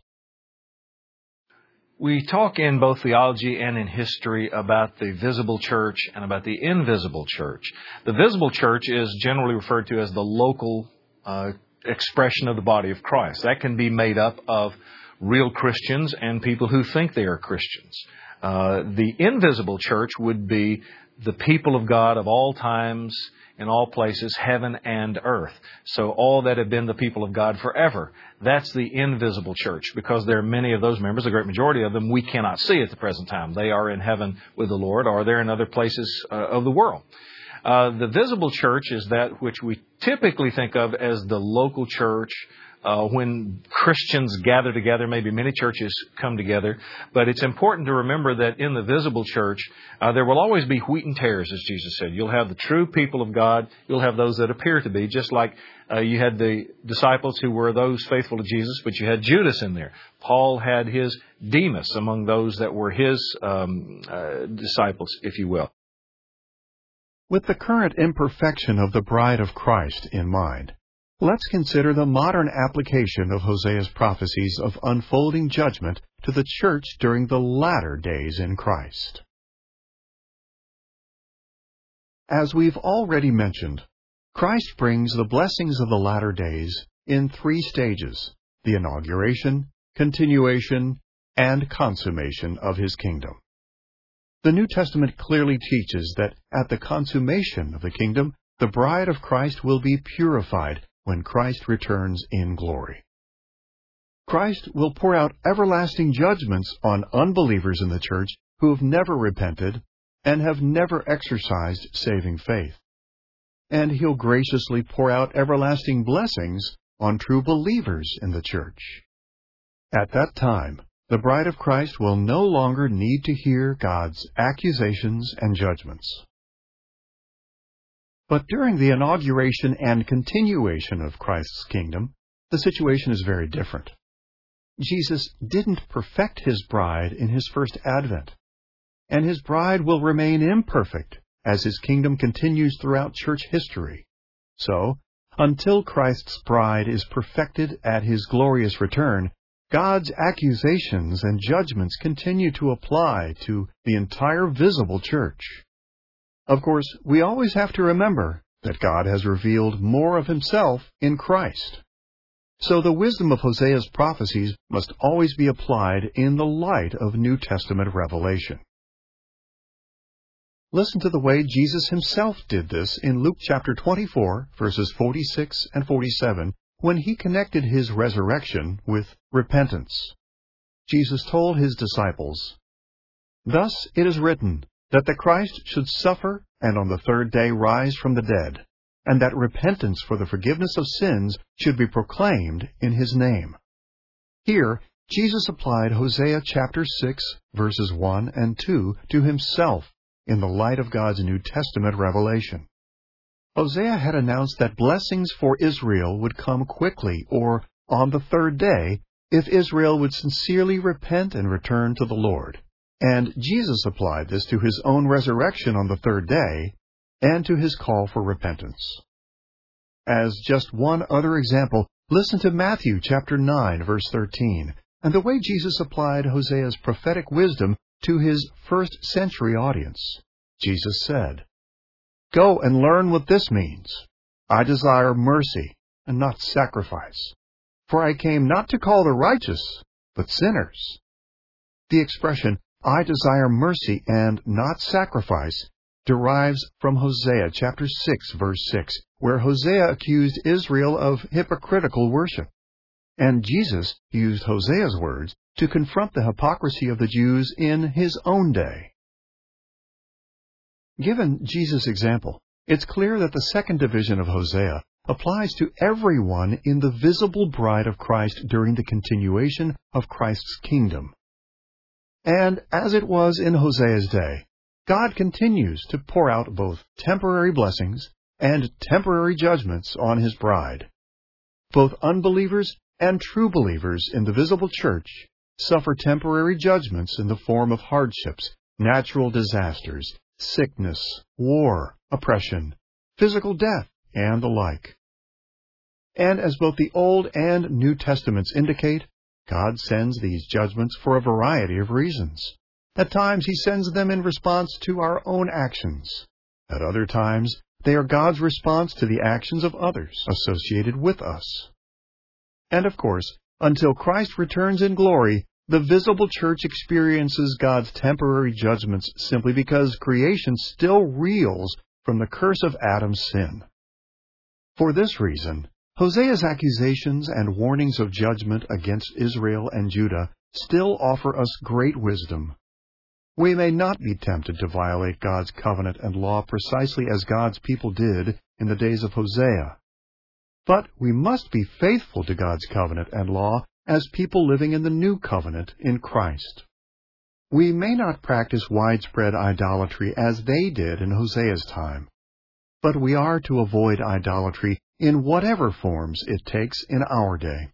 We talk in both theology and in history about the visible church and about the invisible church. The visible church is generally referred to as the local expression of the body of Christ. That can be made up of real Christians and people who think they are Christians. The invisible church would be the people of God of all times, in all places, heaven and earth. So all that have been the people of God forever. That's the invisible church, because there are many of those members, the great majority of them, we cannot see at the present time. They are in heaven with the Lord, or they're in other places of the world. The visible church is that which we typically think of as the local church, when Christians gather together. Maybe many churches come together. But it's important to remember that in the visible church, there will always be wheat and tares, as Jesus said. You'll have the true people of God. You'll have those that appear to be, just like you had the disciples who were those faithful to Jesus, but you had Judas in there. Paul had his Demas among those that were his disciples, if you will. With the current imperfection of the bride of Christ in mind, let's consider the modern application of Hosea's prophecies of unfolding judgment to the church during the latter days in Christ. As we've already mentioned, Christ brings the blessings of the latter days in 3 stages: the inauguration, continuation, and consummation of His kingdom. The New Testament clearly teaches that at the consummation of the kingdom, the bride of Christ will be purified when Christ returns in glory. Christ will pour out everlasting judgments on unbelievers in the church who have never repented and have never exercised saving faith. And He'll graciously pour out everlasting blessings on true believers in the church. At that time, the bride of Christ will no longer need to hear God's accusations and judgments. But during the inauguration and continuation of Christ's kingdom, the situation is very different. Jesus didn't perfect His bride in His first advent, and His bride will remain imperfect as His kingdom continues throughout church history. So, until Christ's bride is perfected at His glorious return, God's accusations and judgments continue to apply to the entire visible church. Of course, we always have to remember that God has revealed more of Himself in Christ. So the wisdom of Hosea's prophecies must always be applied in the light of New Testament revelation. Listen to the way Jesus Himself did this in Luke chapter 24, verses 46 and 47, when He connected His resurrection with repentance. Jesus told His disciples, "Thus it is written, that the Christ should suffer and on the 3rd day rise from the dead, and that repentance for the forgiveness of sins should be proclaimed in His name." Here, Jesus applied Hosea chapter 6, verses 1 and 2 to Himself in the light of God's New Testament revelation. Hosea had announced that blessings for Israel would come quickly, or on the third day, if Israel would sincerely repent and return to the Lord. And Jesus applied this to his own resurrection on the third day, and to his call for repentance. As just one other example, listen to Matthew chapter 9, verse 13, and the way Jesus applied Hosea's prophetic wisdom to his first-century audience. Jesus said, "Go and learn what this means. I desire mercy and not sacrifice, for I came not to call the righteous, but sinners." The expression, "I desire mercy and not sacrifice," derives from Hosea chapter 6, verse 6, where Hosea accused Israel of hypocritical worship. And Jesus used Hosea's words to confront the hypocrisy of the Jews in his own day. Given Jesus' example, it's clear that the second division of Hosea applies to everyone in the visible bride of Christ during the continuation of Christ's kingdom. And as it was in Hosea's day, God continues to pour out both temporary blessings and temporary judgments on His bride. Both unbelievers and true believers in the visible church suffer temporary judgments in the form of hardships, natural disasters, sickness, war, oppression, physical death, and the like. And as both the Old and New Testaments indicate, God sends these judgments for a variety of reasons. At times, He sends them in response to our own actions. At other times, they are God's response to the actions of others associated with us. And of course, until Christ returns in glory, the visible church experiences God's temporary judgments simply because creation still reels from the curse of Adam's sin. For this reason, Hosea's accusations and warnings of judgment against Israel and Judah still offer us great wisdom. We may not be tempted to violate God's covenant and law precisely as God's people did in the days of Hosea. But we must be faithful to God's covenant and law as people living in the new covenant in Christ. We may not practice widespread idolatry as they did in Hosea's time, but we are to avoid idolatry in whatever forms it takes in our day.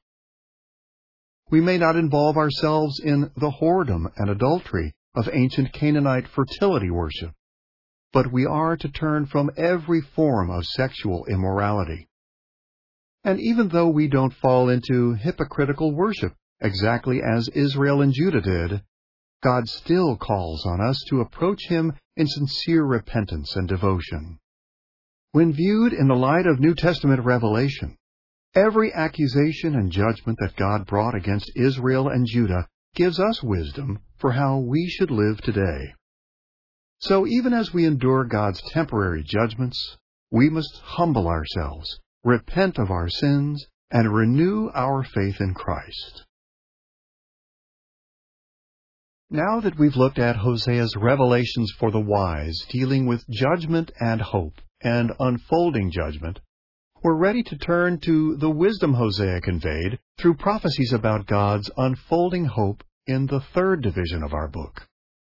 We may not involve ourselves in the whoredom and adultery of ancient Canaanite fertility worship, but we are to turn from every form of sexual immorality. And even though we don't fall into hypocritical worship exactly as Israel and Judah did, God still calls on us to approach Him in sincere repentance and devotion. When viewed in the light of New Testament revelation, every accusation and judgment that God brought against Israel and Judah gives us wisdom for how we should live today. So even as we endure God's temporary judgments, we must humble ourselves, repent of our sins, and renew our faith in Christ. Now that we've looked at Hosea's revelations for the wise, dealing with judgment and hope, and unfolding judgment, we're ready to turn to the wisdom Hosea conveyed through prophecies about God's unfolding hope in the third division of our book.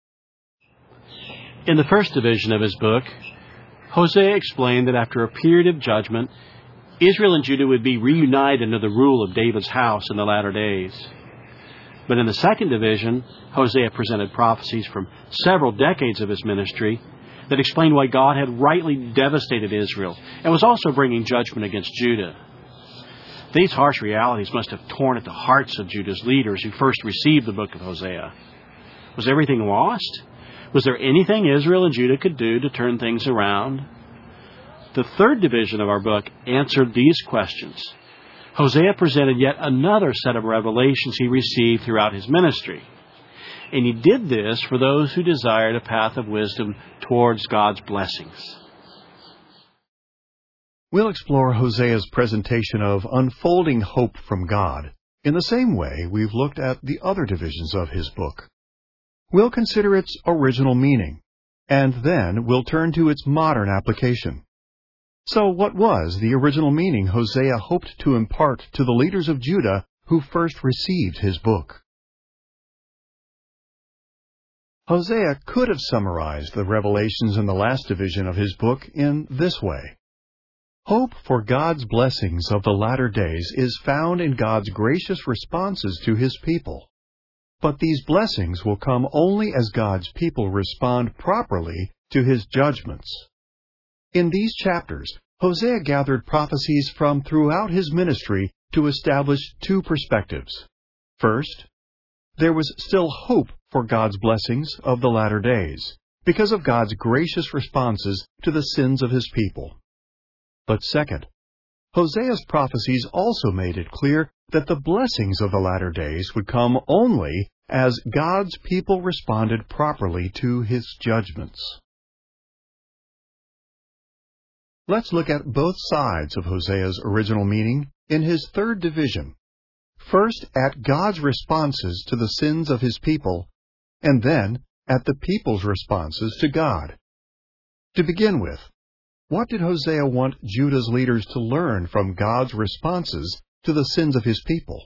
In the first division of his book, Hosea explained that after a period of judgment, Israel and Judah would be reunited under the rule of David's house in the latter days. But in the second division, Hosea presented prophecies from several decades of his ministry that explained why God had rightly devastated Israel and was also bringing judgment against Judah. These harsh realities must have torn at the hearts of Judah's leaders who first received the book of Hosea. Was everything lost? Was there anything Israel and Judah could do to turn things around? The third division of our book answered these questions. Hosea presented yet another set of revelations he received throughout his ministry. And he did this for those who desired a path of wisdom towards God's blessings. We'll explore Hosea's presentation of unfolding hope from God in the same way we've looked at the other divisions of his book. We'll consider its original meaning, and then we'll turn to its modern application. So what was the original meaning Hosea hoped to impart to the leaders of Judah who first received his book? Hosea could have summarized the revelations in the last division of his book in this way. Hope for God's blessings of the latter days is found in God's gracious responses to His people. But these blessings will come only as God's people respond properly to His judgments. In these chapters, Hosea gathered prophecies from throughout his ministry to establish two perspectives. First, there was still hope for God's blessings of the latter days, because of God's gracious responses to the sins of His people. But second, Hosea's prophecies also made it clear that the blessings of the latter days would come only as God's people responded properly to His judgments. Let's look at both sides of Hosea's original meaning in his third division. First, at God's responses to the sins of His people, and then at the people's responses to God. To begin with, what did Hosea want Judah's leaders to learn from God's responses to the sins of His people?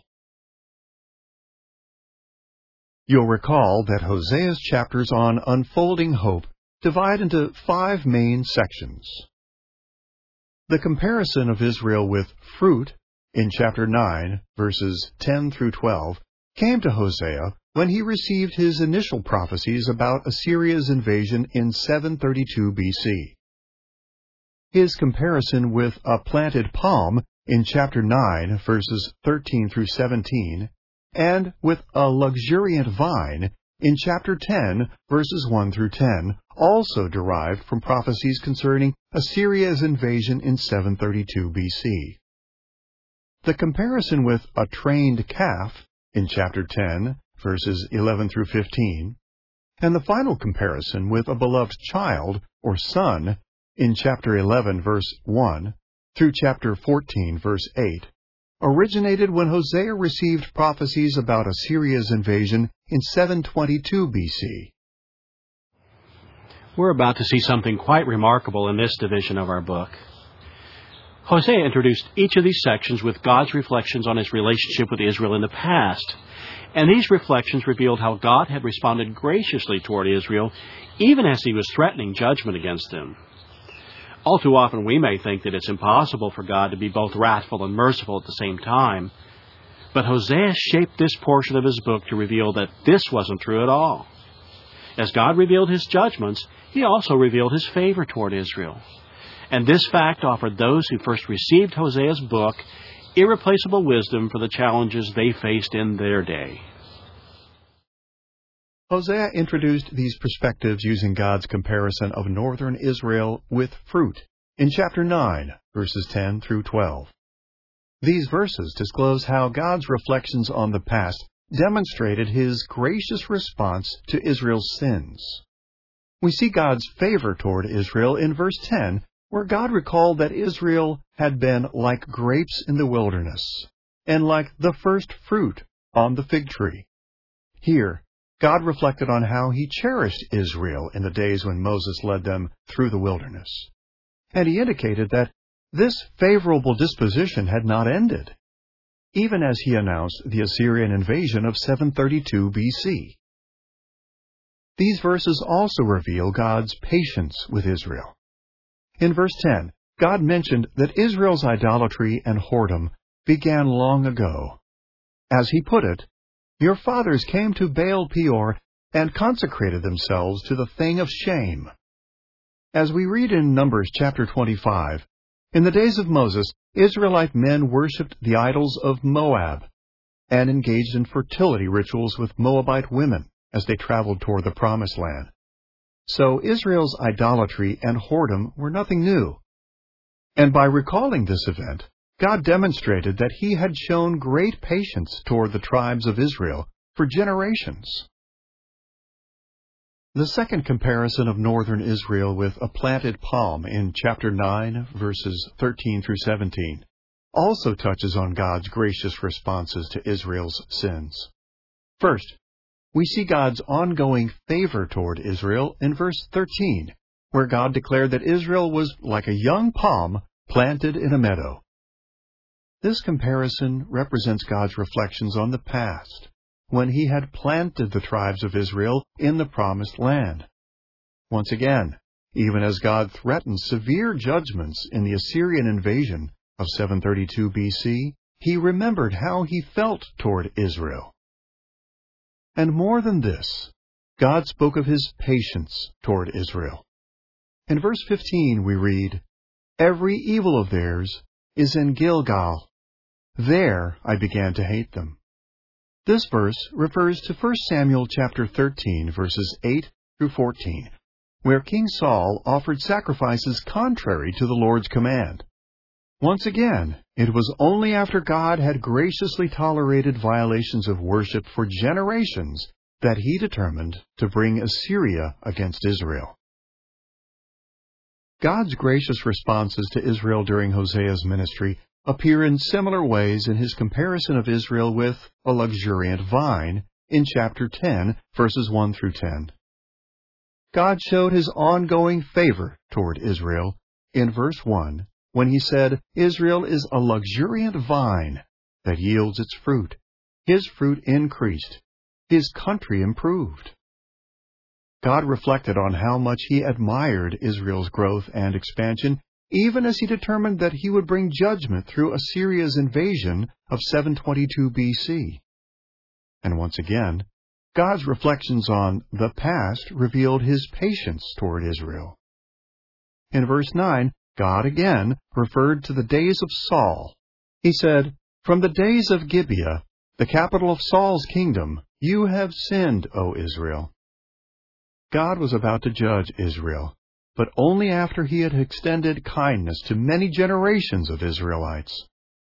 You'll recall that Hosea's chapters on unfolding hope divide into 5 main sections. The comparison of Israel with fruit in chapter 9, verses 10 through 12, came to Hosea when he received his initial prophecies about Assyria's invasion in 732 BC. His comparison with a planted palm in chapter 9, verses 13 through 17, and with a luxuriant vine in chapter 10, verses 1 through 10, also derived from prophecies concerning Assyria's invasion in 732 BC. The comparison with a trained calf in chapter 10, verses 11 through 15, and the final comparison with a beloved child or son in chapter 11, verse 1, through chapter 14, verse 8, originated when Hosea received prophecies about Assyria's invasion in 722 BC. We're about to see something quite remarkable in this division of our book. Hosea introduced each of these sections with God's reflections on His relationship with Israel in the past. And these reflections revealed how God had responded graciously toward Israel, even as He was threatening judgment against them. All too often we may think that it's impossible for God to be both wrathful and merciful at the same time. But Hosea shaped this portion of his book to reveal that this wasn't true at all. As God revealed His judgments, He also revealed His favor toward Israel. And this fact offered those who first received Hosea's book irreplaceable wisdom for the challenges they faced in their day. Hosea introduced these perspectives using God's comparison of northern Israel with fruit in chapter 9, verses 10 through 12. These verses disclose how God's reflections on the past demonstrated His gracious response to Israel's sins. We see God's favor toward Israel in verse 10, where God recalled that Israel had been like grapes in the wilderness, and like the first fruit on the fig tree. Here, God reflected on how He cherished Israel in the days when Moses led them through the wilderness. And He indicated that this favorable disposition had not ended, even as He announced the Assyrian invasion of 732 BC. These verses also reveal God's patience with Israel. In verse 10, God mentioned that Israel's idolatry and whoredom began long ago. As He put it, "Your fathers came to Baal Peor and consecrated themselves to the thing of shame." As we read in Numbers chapter 25, in the days of Moses, Israelite men worshipped the idols of Moab and engaged in fertility rituals with Moabite women as they traveled toward the Promised Land. So Israel's idolatry and whoredom were nothing new. And by recalling this event, God demonstrated that He had shown great patience toward the tribes of Israel for generations. The second comparison of northern Israel with a planted palm in chapter 9, verses 13 through 17, also touches on God's gracious responses to Israel's sins. First, we see God's ongoing favor toward Israel in verse 13, where God declared that Israel was like a young palm planted in a meadow. This comparison represents God's reflections on the past, when He had planted the tribes of Israel in the Promised Land. Once again, even as God threatened severe judgments in the Assyrian invasion of 732 BC, he remembered how he felt toward Israel. And more than this, God spoke of his patience toward Israel. In verse 15 we read, "Every evil of theirs is in Gilgal. There I began to hate them." This verse refers to 1 Samuel chapter 13, verses 8 through 14, where King Saul offered sacrifices contrary to the Lord's command. Once again, it was only after God had graciously tolerated violations of worship for generations that he determined to bring Assyria against Israel. God's gracious responses to Israel during Hosea's ministry appear in similar ways in his comparison of Israel with a luxuriant vine in chapter 10, verses 1 through 10. God showed his ongoing favor toward Israel in verse 1 when he said, "Israel is a luxuriant vine that yields its fruit. His fruit increased. His country improved." God reflected on how much he admired Israel's growth and expansion, even as he determined that he would bring judgment through Assyria's invasion of 722 BC. And once again, God's reflections on the past revealed his patience toward Israel. In verse 9, God again referred to the days of Saul. He said, "From the days of Gibeah, the capital of Saul's kingdom, you have sinned, O Israel." God was about to judge Israel, but only after he had extended kindness to many generations of Israelites.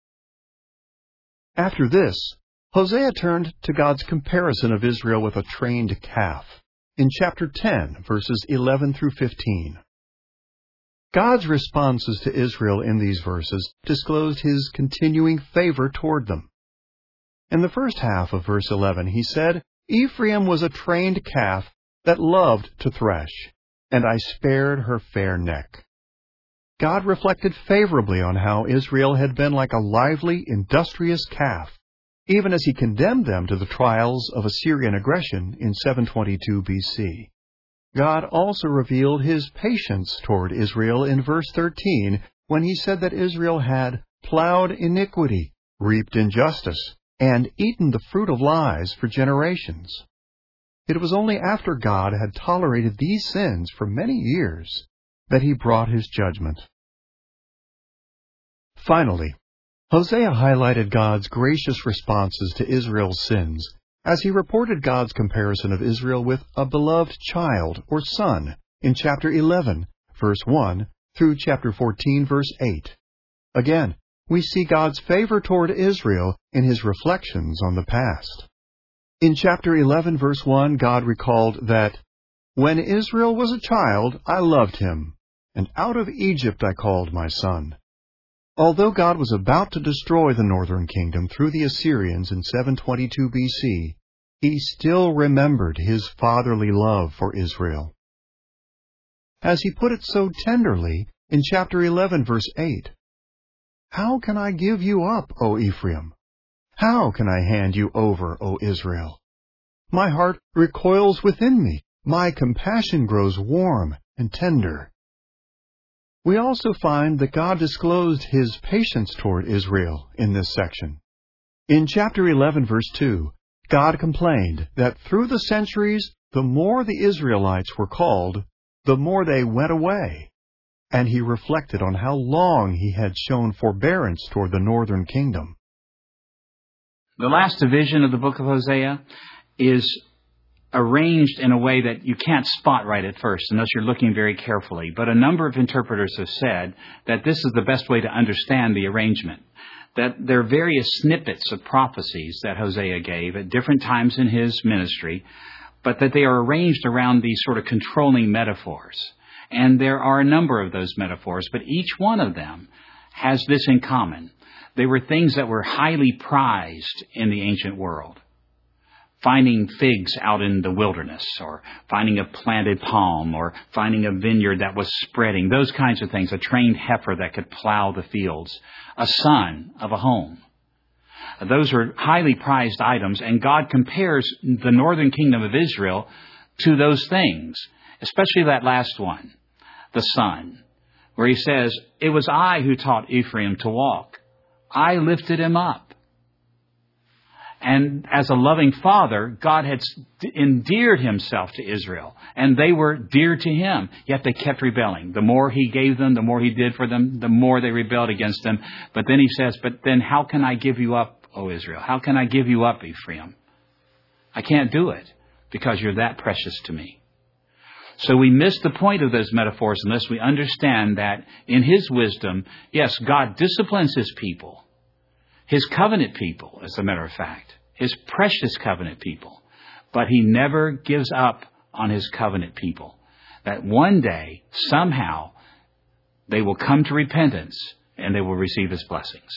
After this, Hosea turned to God's comparison of Israel with a trained calf in chapter 10, verses 11 through 15. God's responses to Israel in these verses disclosed his continuing favor toward them. In the first half of verse 11, he said, "Ephraim was a trained calf that loved to thresh, and I spared her fair neck." God reflected favorably on how Israel had been like a lively, industrious calf, even as he condemned them to the trials of Assyrian aggression in 722 BC. God also revealed his patience toward Israel in verse 13, when he said that Israel had plowed iniquity, reaped injustice, and eaten the fruit of lies for generations. It was only after God had tolerated these sins for many years that he brought his judgment. Finally, Hosea highlighted God's gracious responses to Israel's sins as he reported God's comparison of Israel with a beloved child or son in chapter 11, verse 1 through chapter 14, verse 8. Again, we see God's favor toward Israel in his reflections on the past. In chapter 11, verse 1, God recalled that, "When Israel was a child, I loved him, and out of Egypt I called my son." Although God was about to destroy the northern kingdom through the Assyrians in 722 BC, he still remembered his fatherly love for Israel. As he put it so tenderly in chapter 11, verse 8, "How can I give you up, O Ephraim? How can I hand you over, O Israel? My heart recoils within me. My compassion grows warm and tender." We also find that God disclosed his patience toward Israel in this section. In chapter 11, verse 2, God complained that through the centuries, the more the Israelites were called, the more they went away. And he reflected on how long he had shown forbearance toward the northern kingdom. The last division of the book of Hosea is arranged in a way that you can't spot right at first unless you're looking very carefully. But a number of interpreters have said that this is the best way to understand the arrangement. That there are various snippets of prophecies that Hosea gave at different times in his ministry, but that they are arranged around these sort of controlling metaphors. And there are a number of those metaphors, but each one of them has this in common. They were things that were highly prized in the ancient world. Finding figs out in the wilderness, or finding a planted palm, or finding a vineyard that was spreading, those kinds of things, a trained heifer that could plow the fields, a son of a home. Those are highly prized items, and God compares the northern kingdom of Israel to those things, especially that last one. the Son, where he says, "It was I who taught Ephraim to walk. I lifted him up." And as a loving father, God had endeared himself to Israel, and they were dear to him, yet they kept rebelling. The more he gave them, the more he did for them, the more they rebelled against him. But then he says, "But then how can I give you up, O Israel? How can I give you up, Ephraim? I can't do it because you're that precious to me." So we miss the point of those metaphors unless we understand that in his wisdom, yes, God disciplines his people, his covenant people, as a matter of fact, his precious covenant people. But he never gives up on his covenant people. That one day, somehow, they will come to repentance and they will receive his blessings.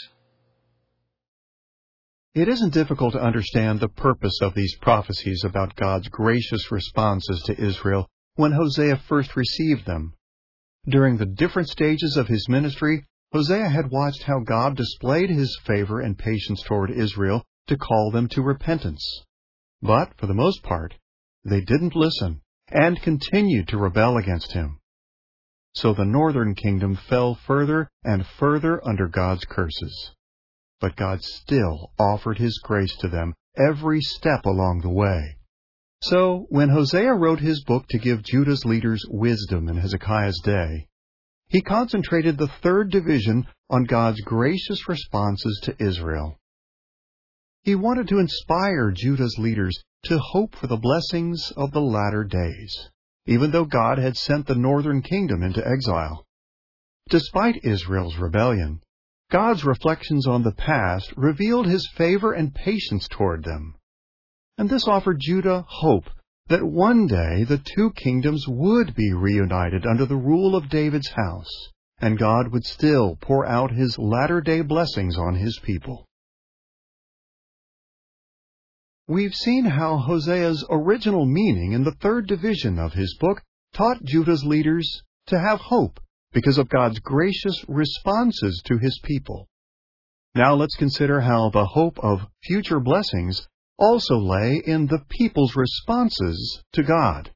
It isn't difficult to understand the purpose of these prophecies about God's gracious responses to Israel when Hosea first received them. During the different stages of his ministry, Hosea had watched how God displayed his favor and patience toward Israel to call them to repentance. But, for the most part, they didn't listen and continued to rebel against him. So the northern kingdom fell further and further under God's curses. But God still offered his grace to them every step along the way. So, when Hosea wrote his book to give Judah's leaders wisdom in Hezekiah's day, he concentrated the third division on God's gracious responses to Israel. He wanted to inspire Judah's leaders to hope for the blessings of the latter days, even though God had sent the northern kingdom into exile. Despite Israel's rebellion, God's reflections on the past revealed his favor and patience toward them. And this offered Judah hope that one day the two kingdoms would be reunited under the rule of David's house, and God would still pour out his latter-day blessings on his people. We've seen how Hosea's original meaning in the third division of his book taught Judah's leaders to have hope because of God's gracious responses to his people. Now let's consider how the hope of future blessings also lay in the people's responses to God.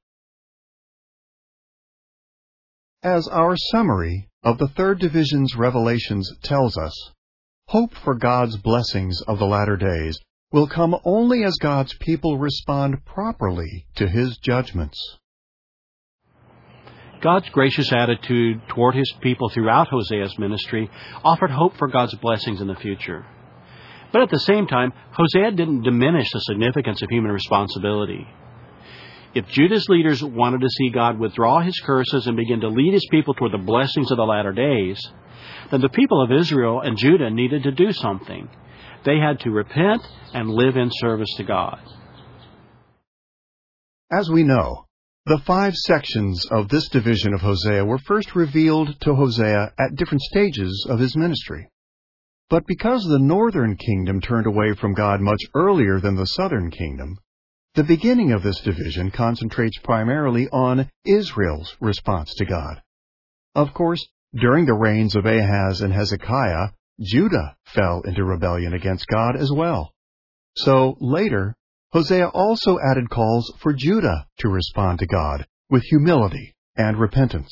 As our summary of the third division's revelations tells us, hope for God's blessings of the latter days will come only as God's people respond properly to his judgments. God's gracious attitude toward his people throughout Hosea's ministry offered hope for God's blessings in the future. But at the same time, Hosea didn't diminish the significance of human responsibility. If Judah's leaders wanted to see God withdraw his curses and begin to lead his people toward the blessings of the latter days, then the people of Israel and Judah needed to do something. They had to repent and live in service to God. As we know, the 5 sections of this division of Hosea were first revealed to Hosea at different stages of his ministry. But because the northern kingdom turned away from God much earlier than the southern kingdom, the beginning of this division concentrates primarily on Israel's response to God. Of course, during the reigns of Ahaz and Hezekiah, Judah fell into rebellion against God as well. So later, Hosea also added calls for Judah to respond to God with humility and repentance.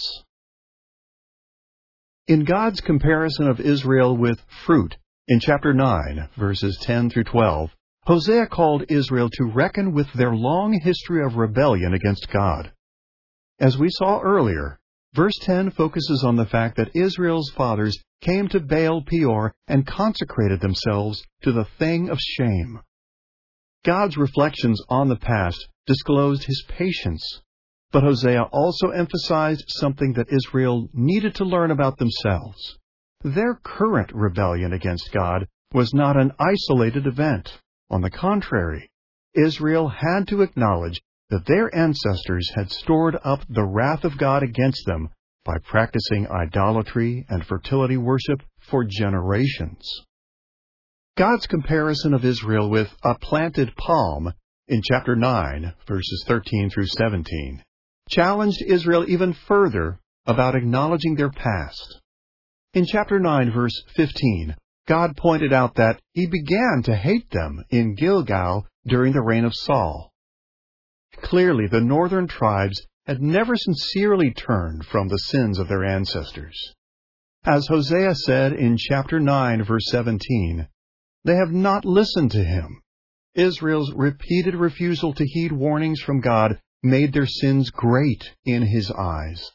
In God's comparison of Israel with fruit, in chapter 9, verses 10 through 12, Hosea called Israel to reckon with their long history of rebellion against God. As we saw earlier, verse 10 focuses on the fact that Israel's fathers came to Baal Peor and consecrated themselves to the thing of shame. God's reflections on the past disclosed his patience, but Hosea also emphasized something that Israel needed to learn about themselves. Their current rebellion against God was not an isolated event. On the contrary, Israel had to acknowledge that their ancestors had stored up the wrath of God against them by practicing idolatry and fertility worship for generations. God's comparison of Israel with a planted palm in chapter 9, verses 13 through 17, challenged Israel even further about acknowledging their past. In chapter 9, verse 15, God pointed out that he began to hate them in Gilgal during the reign of Saul. Clearly, the northern tribes had never sincerely turned from the sins of their ancestors. As Hosea said in chapter 9, verse 17, "They have not listened to him." Israel's repeated refusal to heed warnings from God made their sins great in His eyes.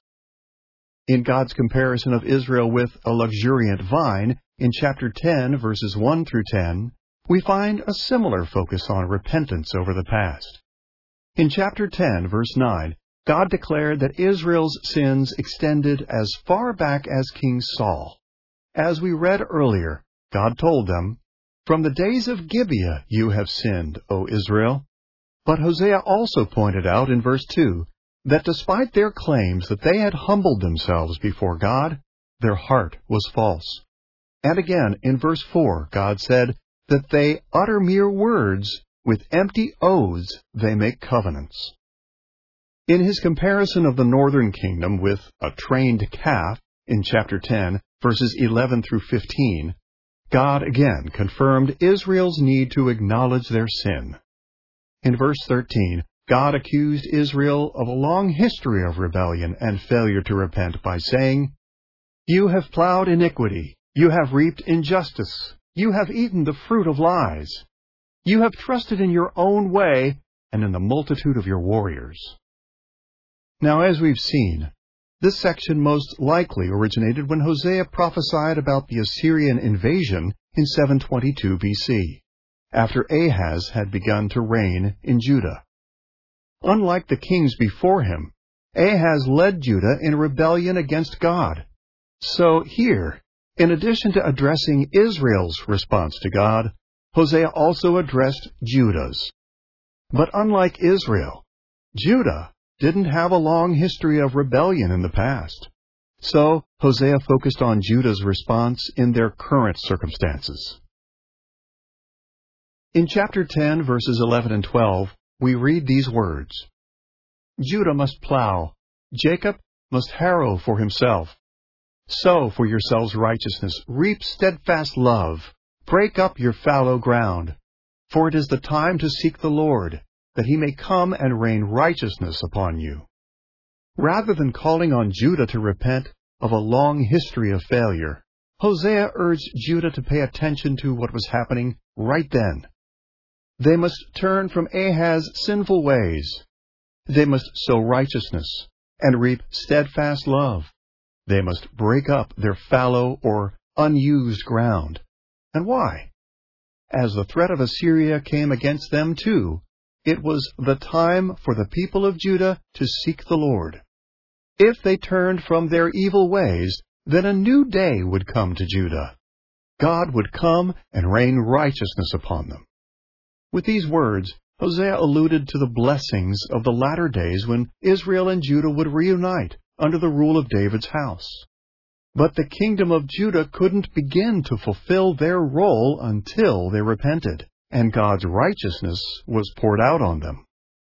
In God's comparison of Israel with a luxuriant vine, in chapter 10, verses 1 through 10, we find a similar focus on repentance over the past. In chapter 10, verse 9, God declared that Israel's sins extended as far back as King Saul. As we read earlier, God told them, "From the days of Gibeah you have sinned, O Israel." But Hosea also pointed out in verse 2 that despite their claims that they had humbled themselves before God, their heart was false. And again, in verse 4, God said that they utter mere words, with empty oaths they make covenants. In His comparison of the northern kingdom with a trained calf in chapter 10, verses 11 through 15, God again confirmed Israel's need to acknowledge their sin. In verse 13, God accused Israel of a long history of rebellion and failure to repent by saying, "You have plowed iniquity, you have reaped injustice, you have eaten the fruit of lies. You have trusted in your own way and in the multitude of your warriors." Now, as we've seen, this section most likely originated when Hosea prophesied about the Assyrian invasion in 722 BC, after Ahaz had begun to reign in Judah. Unlike the kings before him, Ahaz led Judah in rebellion against God. So here, in addition to addressing Israel's response to God, Hosea also addressed Judah's. But unlike Israel, Judah didn't have a long history of rebellion in the past. So Hosea focused on Judah's response in their current circumstances. In chapter 10, verses 11 and 12, we read these words, "Judah must plow, Jacob must harrow for himself. Sow for yourselves righteousness, reap steadfast love, break up your fallow ground. For it is the time to seek the Lord, that He may come and rain righteousness upon you." Rather than calling on Judah to repent of a long history of failure, Hosea urged Judah to pay attention to what was happening right then. They must turn from Ahaz's sinful ways. They must sow righteousness and reap steadfast love. They must break up their fallow or unused ground. And why? As the threat of Assyria came against them too, it was the time for the people of Judah to seek the Lord. If they turned from their evil ways, then a new day would come to Judah. God would come and rain righteousness upon them. With these words, Hosea alluded to the blessings of the latter days when Israel and Judah would reunite under the rule of David's house. But the kingdom of Judah couldn't begin to fulfill their role until they repented, and God's righteousness was poured out on them.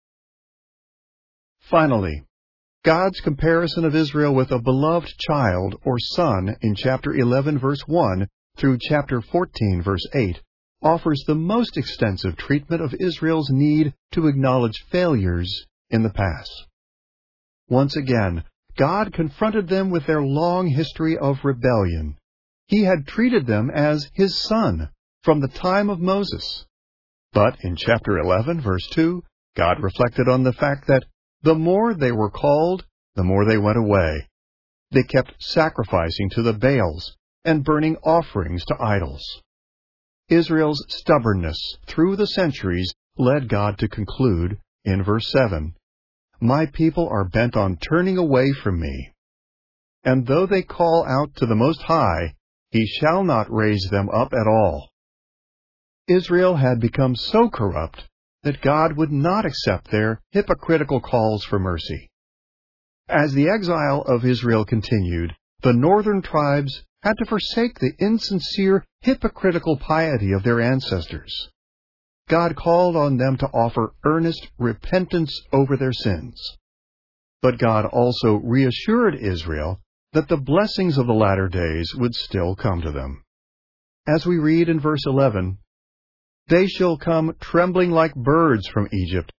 Finally, God's comparison of Israel with a beloved child or son in chapter 11, verse 1 through chapter 14, verse 8, offers the most extensive treatment of Israel's need to acknowledge failures in the past. Once again, God confronted them with their long history of rebellion. He had treated them as His son from the time of Moses. But in chapter 11, verse 2, God reflected on the fact that the more they were called, the more they went away. They kept sacrificing to the Baals and burning offerings to idols. Israel's stubbornness through the centuries led God to conclude, in verse 7, "My people are bent on turning away from me. And though they call out to the Most High, He shall not raise them up at all." Israel had become so corrupt that God would not accept their hypocritical calls for mercy. As the exile of Israel continued, the northern tribes had to forsake the insincere, hypocritical piety of their ancestors. God called on them to offer earnest repentance over their sins. But God also reassured Israel that the blessings of the latter days would still come to them. As we read in verse 11, "They shall come trembling like birds from Egypt,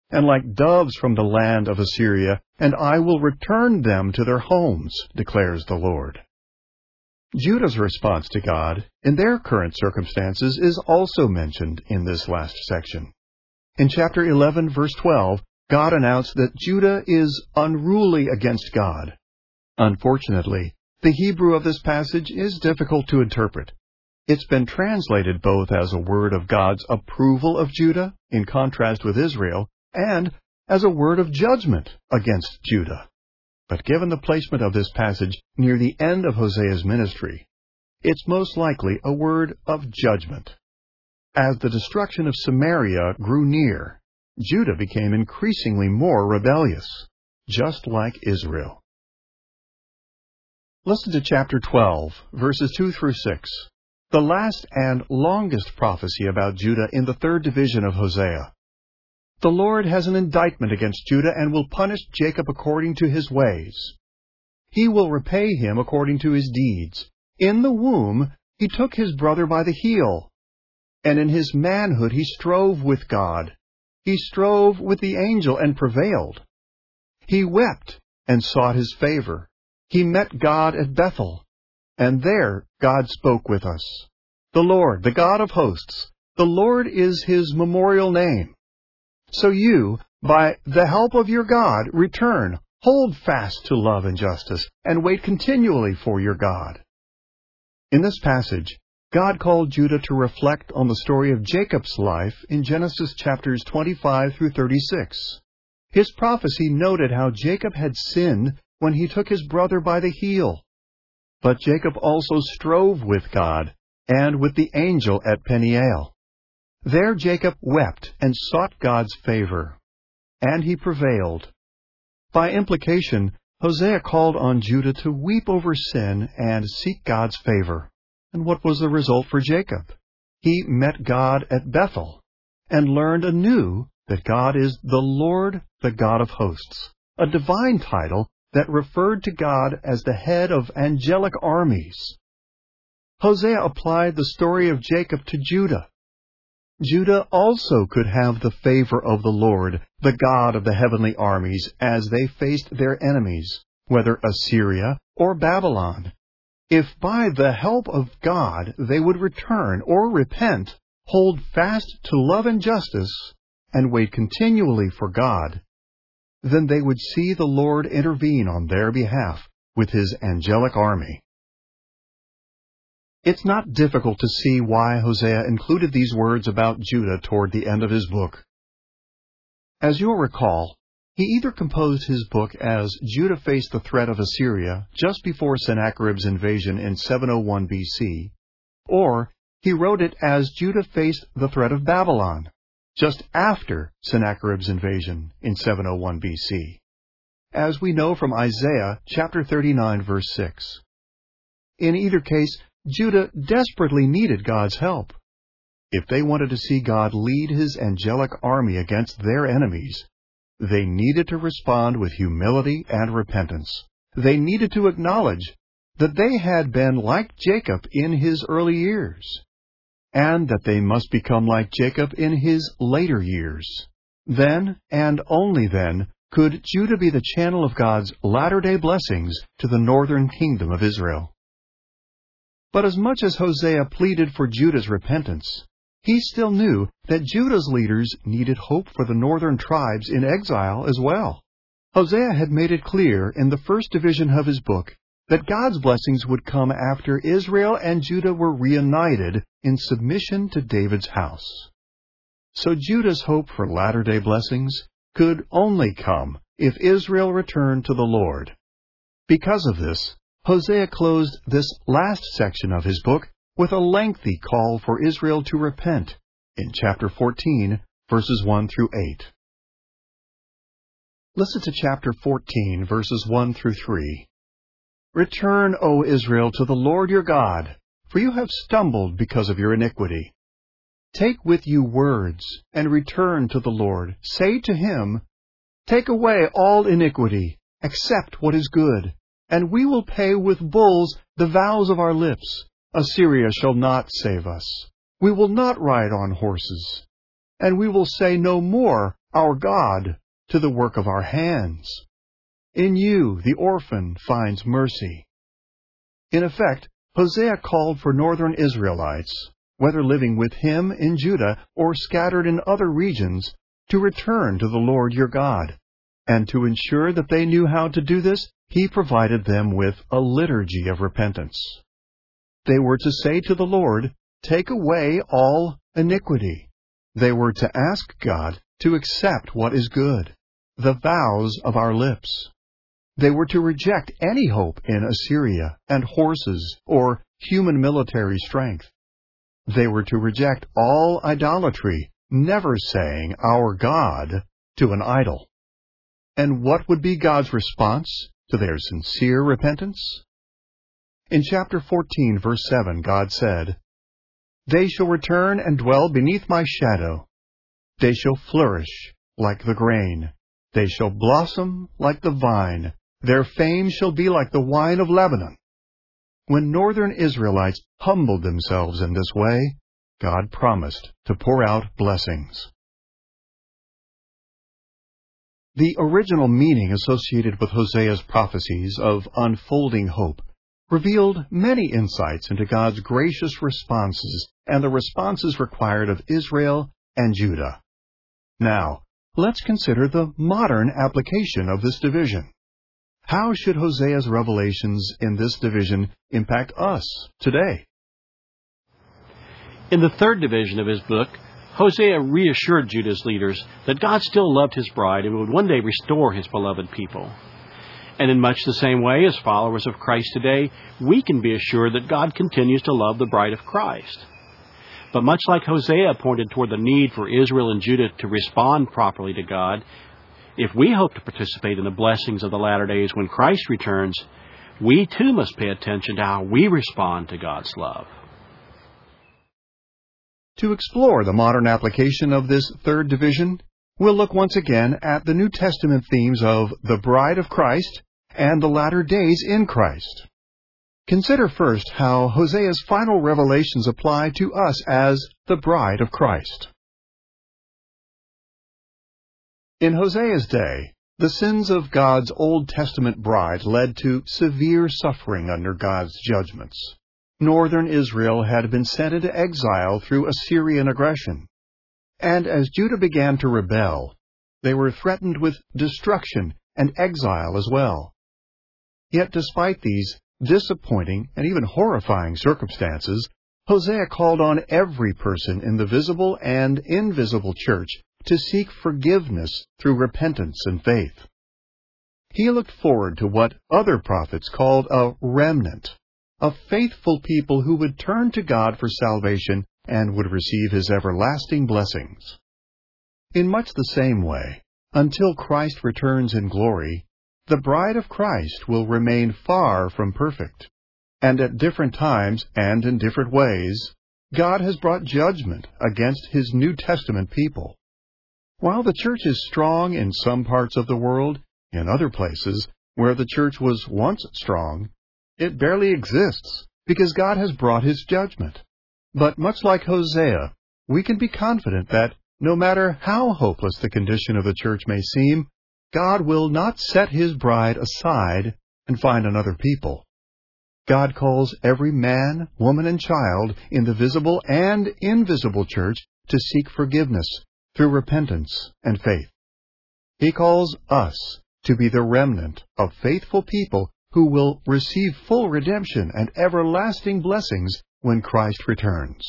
and like doves from the land of Assyria, and I will return them to their homes, declares the Lord. Judah's response to God in their current circumstances is also mentioned in this last section. In chapter 11, verse 12, God announced that Judah is unruly against God. Unfortunately, the Hebrew of this passage is difficult to interpret. It's been translated both as a word of God's approval of Judah, in contrast with Israel, and as a word of judgment against Judah. But given the placement of this passage near the end of Hosea's ministry, it's most likely a word of judgment. As the destruction of Samaria grew near, Judah became increasingly more rebellious, just like Israel. Listen to chapter 12, verses 2 through 6, the last and longest prophecy about Judah in the third division of Hosea. The Lord has an indictment against Judah and will punish Jacob according to his ways. He will repay him according to his deeds. In the womb he took his brother by the heel, and in his manhood he strove with God. He strove with the angel and prevailed. He wept and sought his favor. He met God at Bethel, and there God spoke with us. The Lord, the God of hosts, the Lord is his memorial name. So you, by the help of your God, return, hold fast to love and justice, and wait continually for your God. In this passage, God called Judah to reflect on the story of Jacob's life in Genesis chapters 25 through 36. His prophecy noted how Jacob had sinned when he took his brother by the heel. But Jacob also strove with God and with the angel at Peniel. There Jacob wept and sought God's favor, and he prevailed. By implication, Hosea called on Judah to weep over sin and seek God's favor. And what was the result for Jacob? He met God at Bethel and learned anew that God is the Lord, the God of hosts, a divine title that referred to God as the head of angelic armies. Hosea applied the story of Jacob to Judah. Judah also could have the favor of the Lord, the God of the heavenly armies, as they faced their enemies, whether Assyria or Babylon. If by the help of God they would return or repent, hold fast to love and justice, and wait continually for God, then they would see the Lord intervene on their behalf with his angelic army. It's not difficult to see why Hosea included these words about Judah toward the end of his book. As you'll recall, he either composed his book as Judah faced the threat of Assyria just before Sennacherib's invasion in 701 BC, or he wrote it as Judah faced the threat of Babylon just after Sennacherib's invasion in 701 BC, as we know from Isaiah chapter 39, verse 6. In either case, Judah desperately needed God's help. If they wanted to see God lead his angelic army against their enemies, they needed to respond with humility and repentance. They needed to acknowledge that they had been like Jacob in his early years, and that they must become like Jacob in his later years. Then, and only then, could Judah be the channel of God's latter-day blessings to the northern kingdom of Israel. But as much as Hosea pleaded for Judah's repentance, he still knew that Judah's leaders needed hope for the northern tribes in exile as well. Hosea had made it clear in the first division of his book that God's blessings would come after Israel and Judah were reunited in submission to David's house. So Judah's hope for latter-day blessings could only come if Israel returned to the Lord. Because of this, Hosea closed this last section of his book with a lengthy call for Israel to repent in chapter 14, verses 1 through 8. Listen to chapter 14, verses 1 through 3. Return, O Israel, to the Lord your God, for you have stumbled because of your iniquity. Take with you words, and return to the Lord. Say to him, take away all iniquity, accept what is good, and we will pay with bulls the vows of our lips. Assyria shall not save us. We will not ride on horses. and we will say no more, Our God, to the work of our hands. In you the orphan finds mercy. In effect, Hosea called for northern Israelites, whether living with him in Judah or scattered in other regions, to return to the Lord your God. And to ensure that they knew how to do this, he provided them with a liturgy of repentance. They were to say to the Lord, Take away all iniquity. They were to ask God to accept what is good, the vows of our lips. They were to reject any hope in Assyria and horses or human military strength. They were to reject all idolatry, never saying, Our God, to an idol. And what would be God's response to their sincere repentance? In chapter 14, verse 7, God said, They shall return and dwell beneath my shadow. They shall flourish like the grain. They shall blossom like the vine. Their fame shall be like the wine of Lebanon. When northern Israelites humbled themselves in this way, God promised to pour out blessings. The original meaning associated with Hosea's prophecies of unfolding hope revealed many insights into God's gracious responses and the responses required of Israel and Judah. Now, let's consider the modern application of this division. How should Hosea's revelations in this division impact us today? In the third division of his book, Hosea reassured Judah's leaders that God still loved his bride and would one day restore his beloved people. And in much the same way, as followers of Christ today, we can be assured that God continues to love the bride of Christ. But much like Hosea pointed toward the need for Israel and Judah to respond properly to God, if we hope to participate in the blessings of the latter days when Christ returns, we too must pay attention to how we respond to God's love. To explore the modern application of this third division, we'll look once again at the New Testament themes of the bride of Christ and the latter days in Christ. Consider first how Hosea's final revelations apply to us as the bride of Christ. In Hosea's day, the sins of God's Old Testament bride led to severe suffering under God's judgments. Northern Israel had been sent into exile through Assyrian aggression. And as Judah began to rebel, they were threatened with destruction and exile as well. Yet despite these disappointing and even horrifying circumstances, Hosea called on every person in the visible and invisible church to seek forgiveness through repentance and faith. He looked forward to what other prophets called a remnant, a faithful people who would turn to God for salvation and would receive His everlasting blessings. In much the same way, until Christ returns in glory, the bride of Christ will remain far from perfect. And at different times and in different ways, God has brought judgment against His New Testament people. While the church is strong in some parts of the world, in other places where the church was once strong, it barely exists because God has brought His judgment. But much like Hosea, we can be confident that no matter how hopeless the condition of the church may seem, God will not set His bride aside and find another people. God calls every man, woman, and child in the visible and invisible church to seek forgiveness through repentance and faith. He calls us to be the remnant of faithful people who will receive full redemption and everlasting blessings when Christ returns.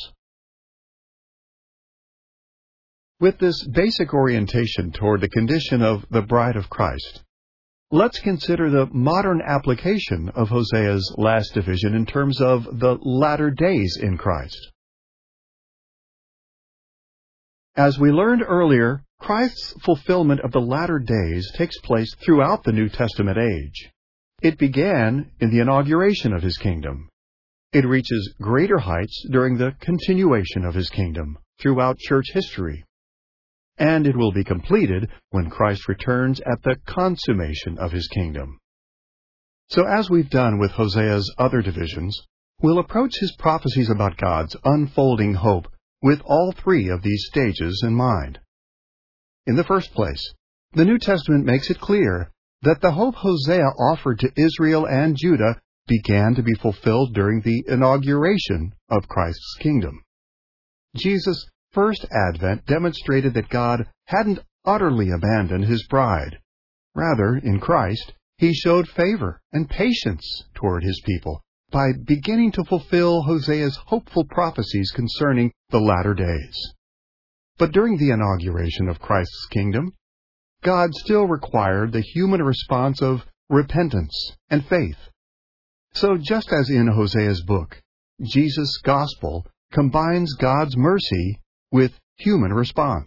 With this basic orientation toward the condition of the bride of Christ, let's consider the modern application of Hosea's last division in terms of the latter days in Christ. As we learned earlier, Christ's fulfillment of the latter days takes place throughout the New Testament age. It began in the inauguration of His kingdom. It reaches greater heights during the continuation of His kingdom throughout church history. And it will be completed when Christ returns at the consummation of His kingdom. So as we've done with Hosea's other divisions, we'll approach his prophecies about God's unfolding hope with all three of these stages in mind. In the first place, the New Testament makes it clear that the hope Hosea offered to Israel and Judah began to be fulfilled during the inauguration of Christ's kingdom. Jesus' first advent demonstrated that God hadn't utterly abandoned His bride. Rather, in Christ, He showed favor and patience toward His people by beginning to fulfill Hosea's hopeful prophecies concerning the latter days. But during the inauguration of Christ's kingdom, God still required the human response of repentance and faith. So just as in Hosea's book, Jesus' gospel combines God's mercy with human response.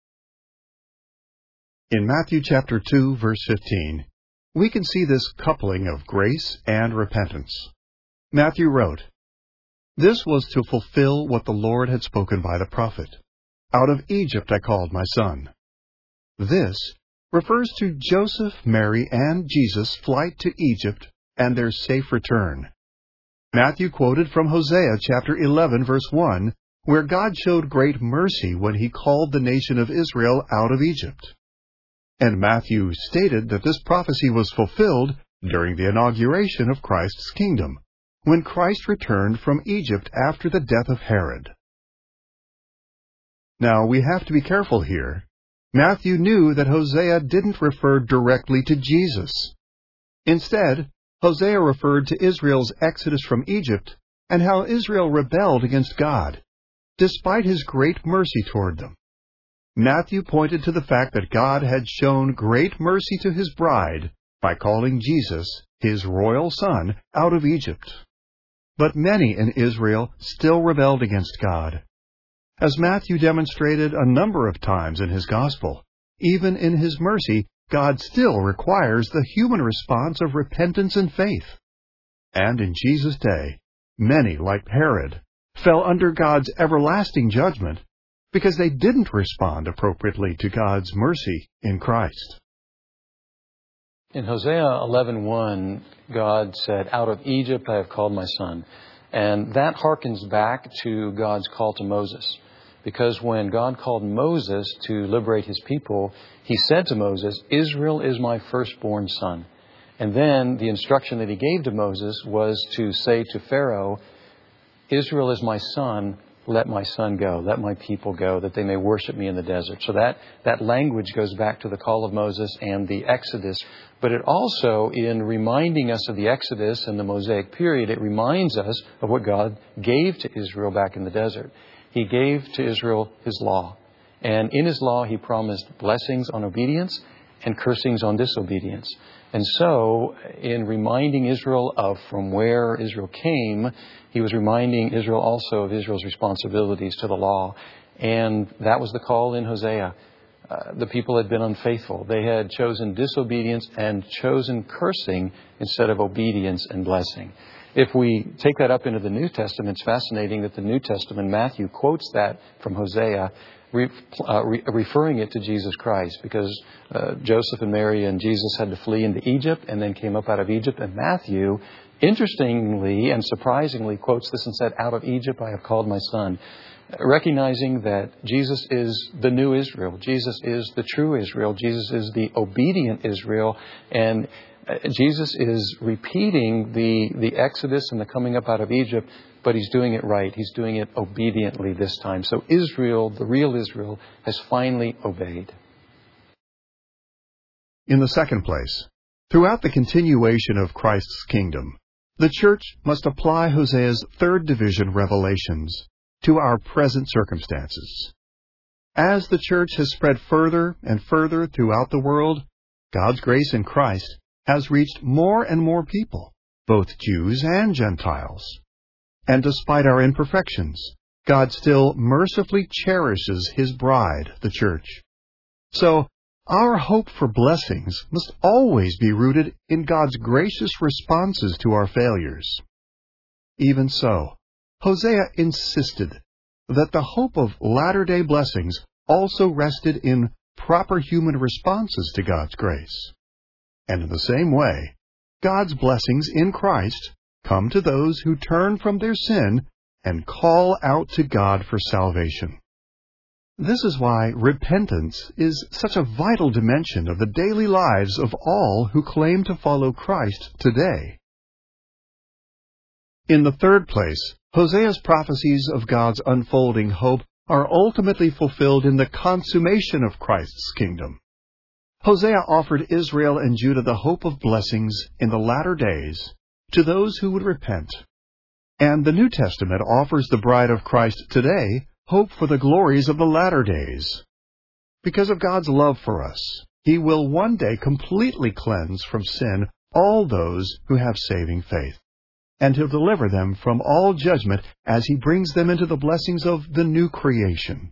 In Matthew chapter 2, verse 15, we can see this coupling of grace and repentance. Matthew wrote, "This was to fulfill what the Lord had spoken by the prophet. Out of Egypt I called my son." This refers to Joseph, Mary, and Jesus' flight to Egypt and their safe return. Matthew quoted from Hosea chapter 11, verse 1, where God showed great mercy when He called the nation of Israel out of Egypt. And Matthew stated that this prophecy was fulfilled during the inauguration of Christ's kingdom, when Christ returned from Egypt after the death of Herod. Now, we have to be careful here. Matthew knew that Hosea didn't refer directly to Jesus. Instead, Hosea referred to Israel's exodus from Egypt and how Israel rebelled against God, despite His great mercy toward them. Matthew pointed to the fact that God had shown great mercy to His bride by calling Jesus, His royal son, out of Egypt. But many in Israel still rebelled against God. As Matthew demonstrated a number of times in his gospel, even in His mercy, God still requires the human response of repentance and faith. And in Jesus' day, many, like Herod, fell under God's everlasting judgment because they didn't respond appropriately to God's mercy in Christ. In Hosea 11:1, God said, "Out of Egypt I have called my son." And that harkens back to God's call to Moses. Because when God called Moses to liberate His people, He said to Moses, "Israel is my firstborn son." And then the instruction that He gave to Moses was to say to Pharaoh, "Israel is my son, let my son go, let my people go, that they may worship me in the desert." So that language goes back to the call of Moses and the Exodus. But it also, in reminding us of the Exodus and the Mosaic period, it reminds us of what God gave to Israel back in the desert. He gave to Israel His law. And in His law, He promised blessings on obedience and cursings on disobedience. And so, in reminding Israel of from where Israel came, He was reminding Israel also of Israel's responsibilities to the law. And that was the call in Hosea. The people had been unfaithful. They had chosen disobedience and chosen cursing instead of obedience and blessing. If we take that up into the New Testament, it's fascinating that the New Testament, Matthew quotes that from Hosea, referring it to Jesus Christ, because Joseph and Mary and Jesus had to flee into Egypt and then came up out of Egypt. And Matthew, interestingly and surprisingly, quotes this and said, "Out of Egypt I have called my son," recognizing that Jesus is the new Israel. Jesus is the true Israel. Jesus is the obedient Israel. And Jesus is repeating the Exodus and the coming up out of Egypt, but He's doing it right. He's doing it obediently this time. So Israel, the real Israel, has finally obeyed. In the second place, throughout the continuation of Christ's kingdom, the church must apply Hosea's third division revelations to our present circumstances. As the church has spread further and further throughout the world, God's grace in Christ has reached more and more people, both Jews and Gentiles. And despite our imperfections, God still mercifully cherishes His bride, the church. So, our hope for blessings must always be rooted in God's gracious responses to our failures. Even so, Hosea insisted that the hope of latter-day blessings also rested in proper human responses to God's grace. And in the same way, God's blessings in Christ come to those who turn from their sin and call out to God for salvation. This is why repentance is such a vital dimension of the daily lives of all who claim to follow Christ today. In the third place, Hosea's prophecies of God's unfolding hope are ultimately fulfilled in the consummation of Christ's kingdom. Hosea offered Israel and Judah the hope of blessings in the latter days to those who would repent. And the New Testament offers the bride of Christ today hope for the glories of the latter days. Because of God's love for us, He will one day completely cleanse from sin all those who have saving faith, and He'll deliver them from all judgment as He brings them into the blessings of the new creation.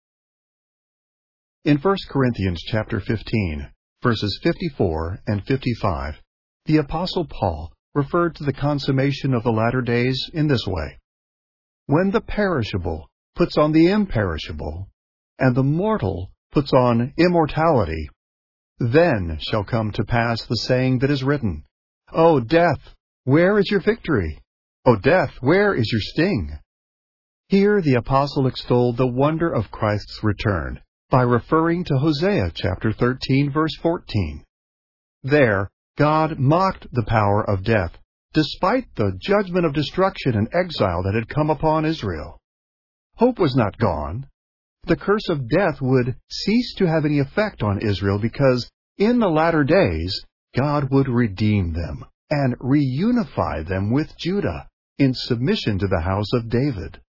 In 1 Corinthians chapter 15, verses 54 and 55, the Apostle Paul referred to the consummation of the latter days in this way: "When the perishable puts on the imperishable, and the mortal puts on immortality, then shall come to pass the saying that is written, O death, where is your victory? O death, where is your sting?" Here the apostle extolled the wonder of Christ's return by referring to Hosea chapter 13, verse 14. There, God mocked the power of death, despite the judgment of destruction and exile that had come upon Israel. Hope was not gone. The curse of death would cease to have any effect on Israel because in the latter days God would redeem them and reunify them with Judah in submission to the house of David.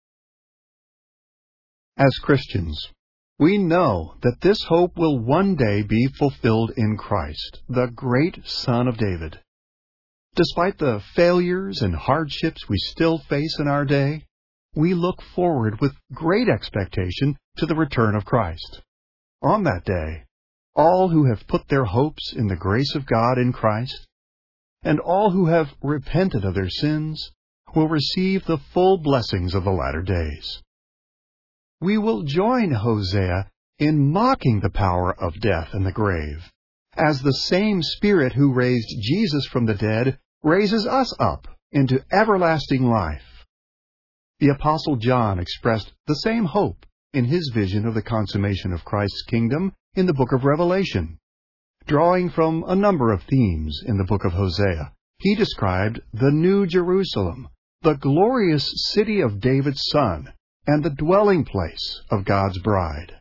As Christians, we know that this hope will one day be fulfilled in Christ, the great Son of David. Despite the failures and hardships we still face in our day, we look forward with great expectation to the return of Christ. On that day, all who have put their hopes in the grace of God in Christ, and all who have repented of their sins, will receive the full blessings of the latter days. We will join Hosea in mocking the power of death and the grave, as the same Spirit who raised Jesus from the dead raises us up into everlasting life. The Apostle John expressed the same hope in his vision of the consummation of Christ's kingdom in the book of Revelation. Drawing from a number of themes in the book of Hosea, he described the New Jerusalem, the glorious city of David's son, and the dwelling place of God's bride.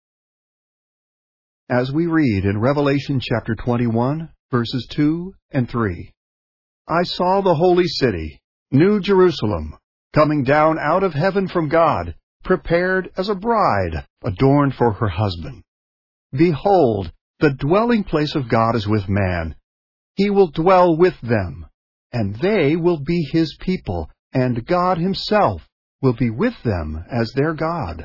As we read in Revelation chapter 21, verses 2 and 3, "I saw the holy city, New Jerusalem, coming down out of heaven from God, prepared as a bride, adorned for her husband. Behold, the dwelling place of God is with man. He will dwell with them, and they will be His people, and God Himself will be with them as their God."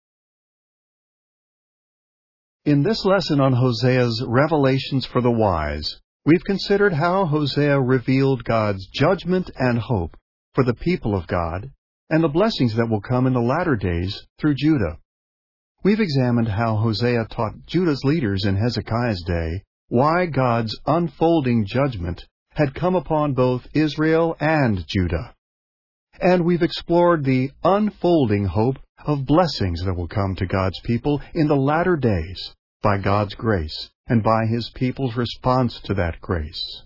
In this lesson on Hosea's revelations for the wise, we've considered how Hosea revealed God's judgment and hope for the people of God, and the blessings that will come in the latter days through Judah. We've examined how Hosea taught Judah's leaders in Hezekiah's day why God's unfolding judgment had come upon both Israel and Judah. And we've explored the unfolding hope of blessings that will come to God's people in the latter days by God's grace and by His people's response to that grace.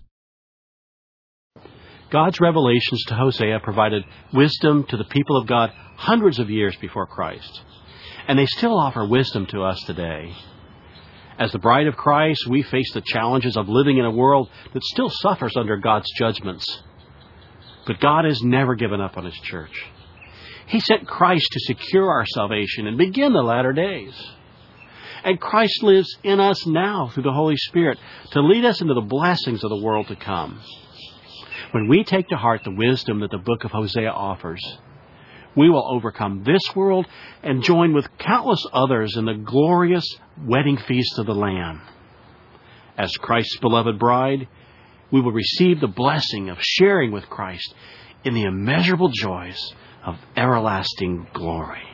God's revelations to Hosea provided wisdom to the people of God hundreds of years before Christ, and they still offer wisdom to us today. As the bride of Christ, we face the challenges of living in a world that still suffers under God's judgments. But God has never given up on His church. He sent Christ to secure our salvation and begin the latter days. And Christ lives in us now through the Holy Spirit to lead us into the blessings of the world to come. When we take to heart the wisdom that the book of Hosea offers, we will overcome this world and join with countless others in the glorious wedding feast of the Lamb. As Christ's beloved bride, we will receive the blessing of sharing with Christ in the immeasurable joys of everlasting glory.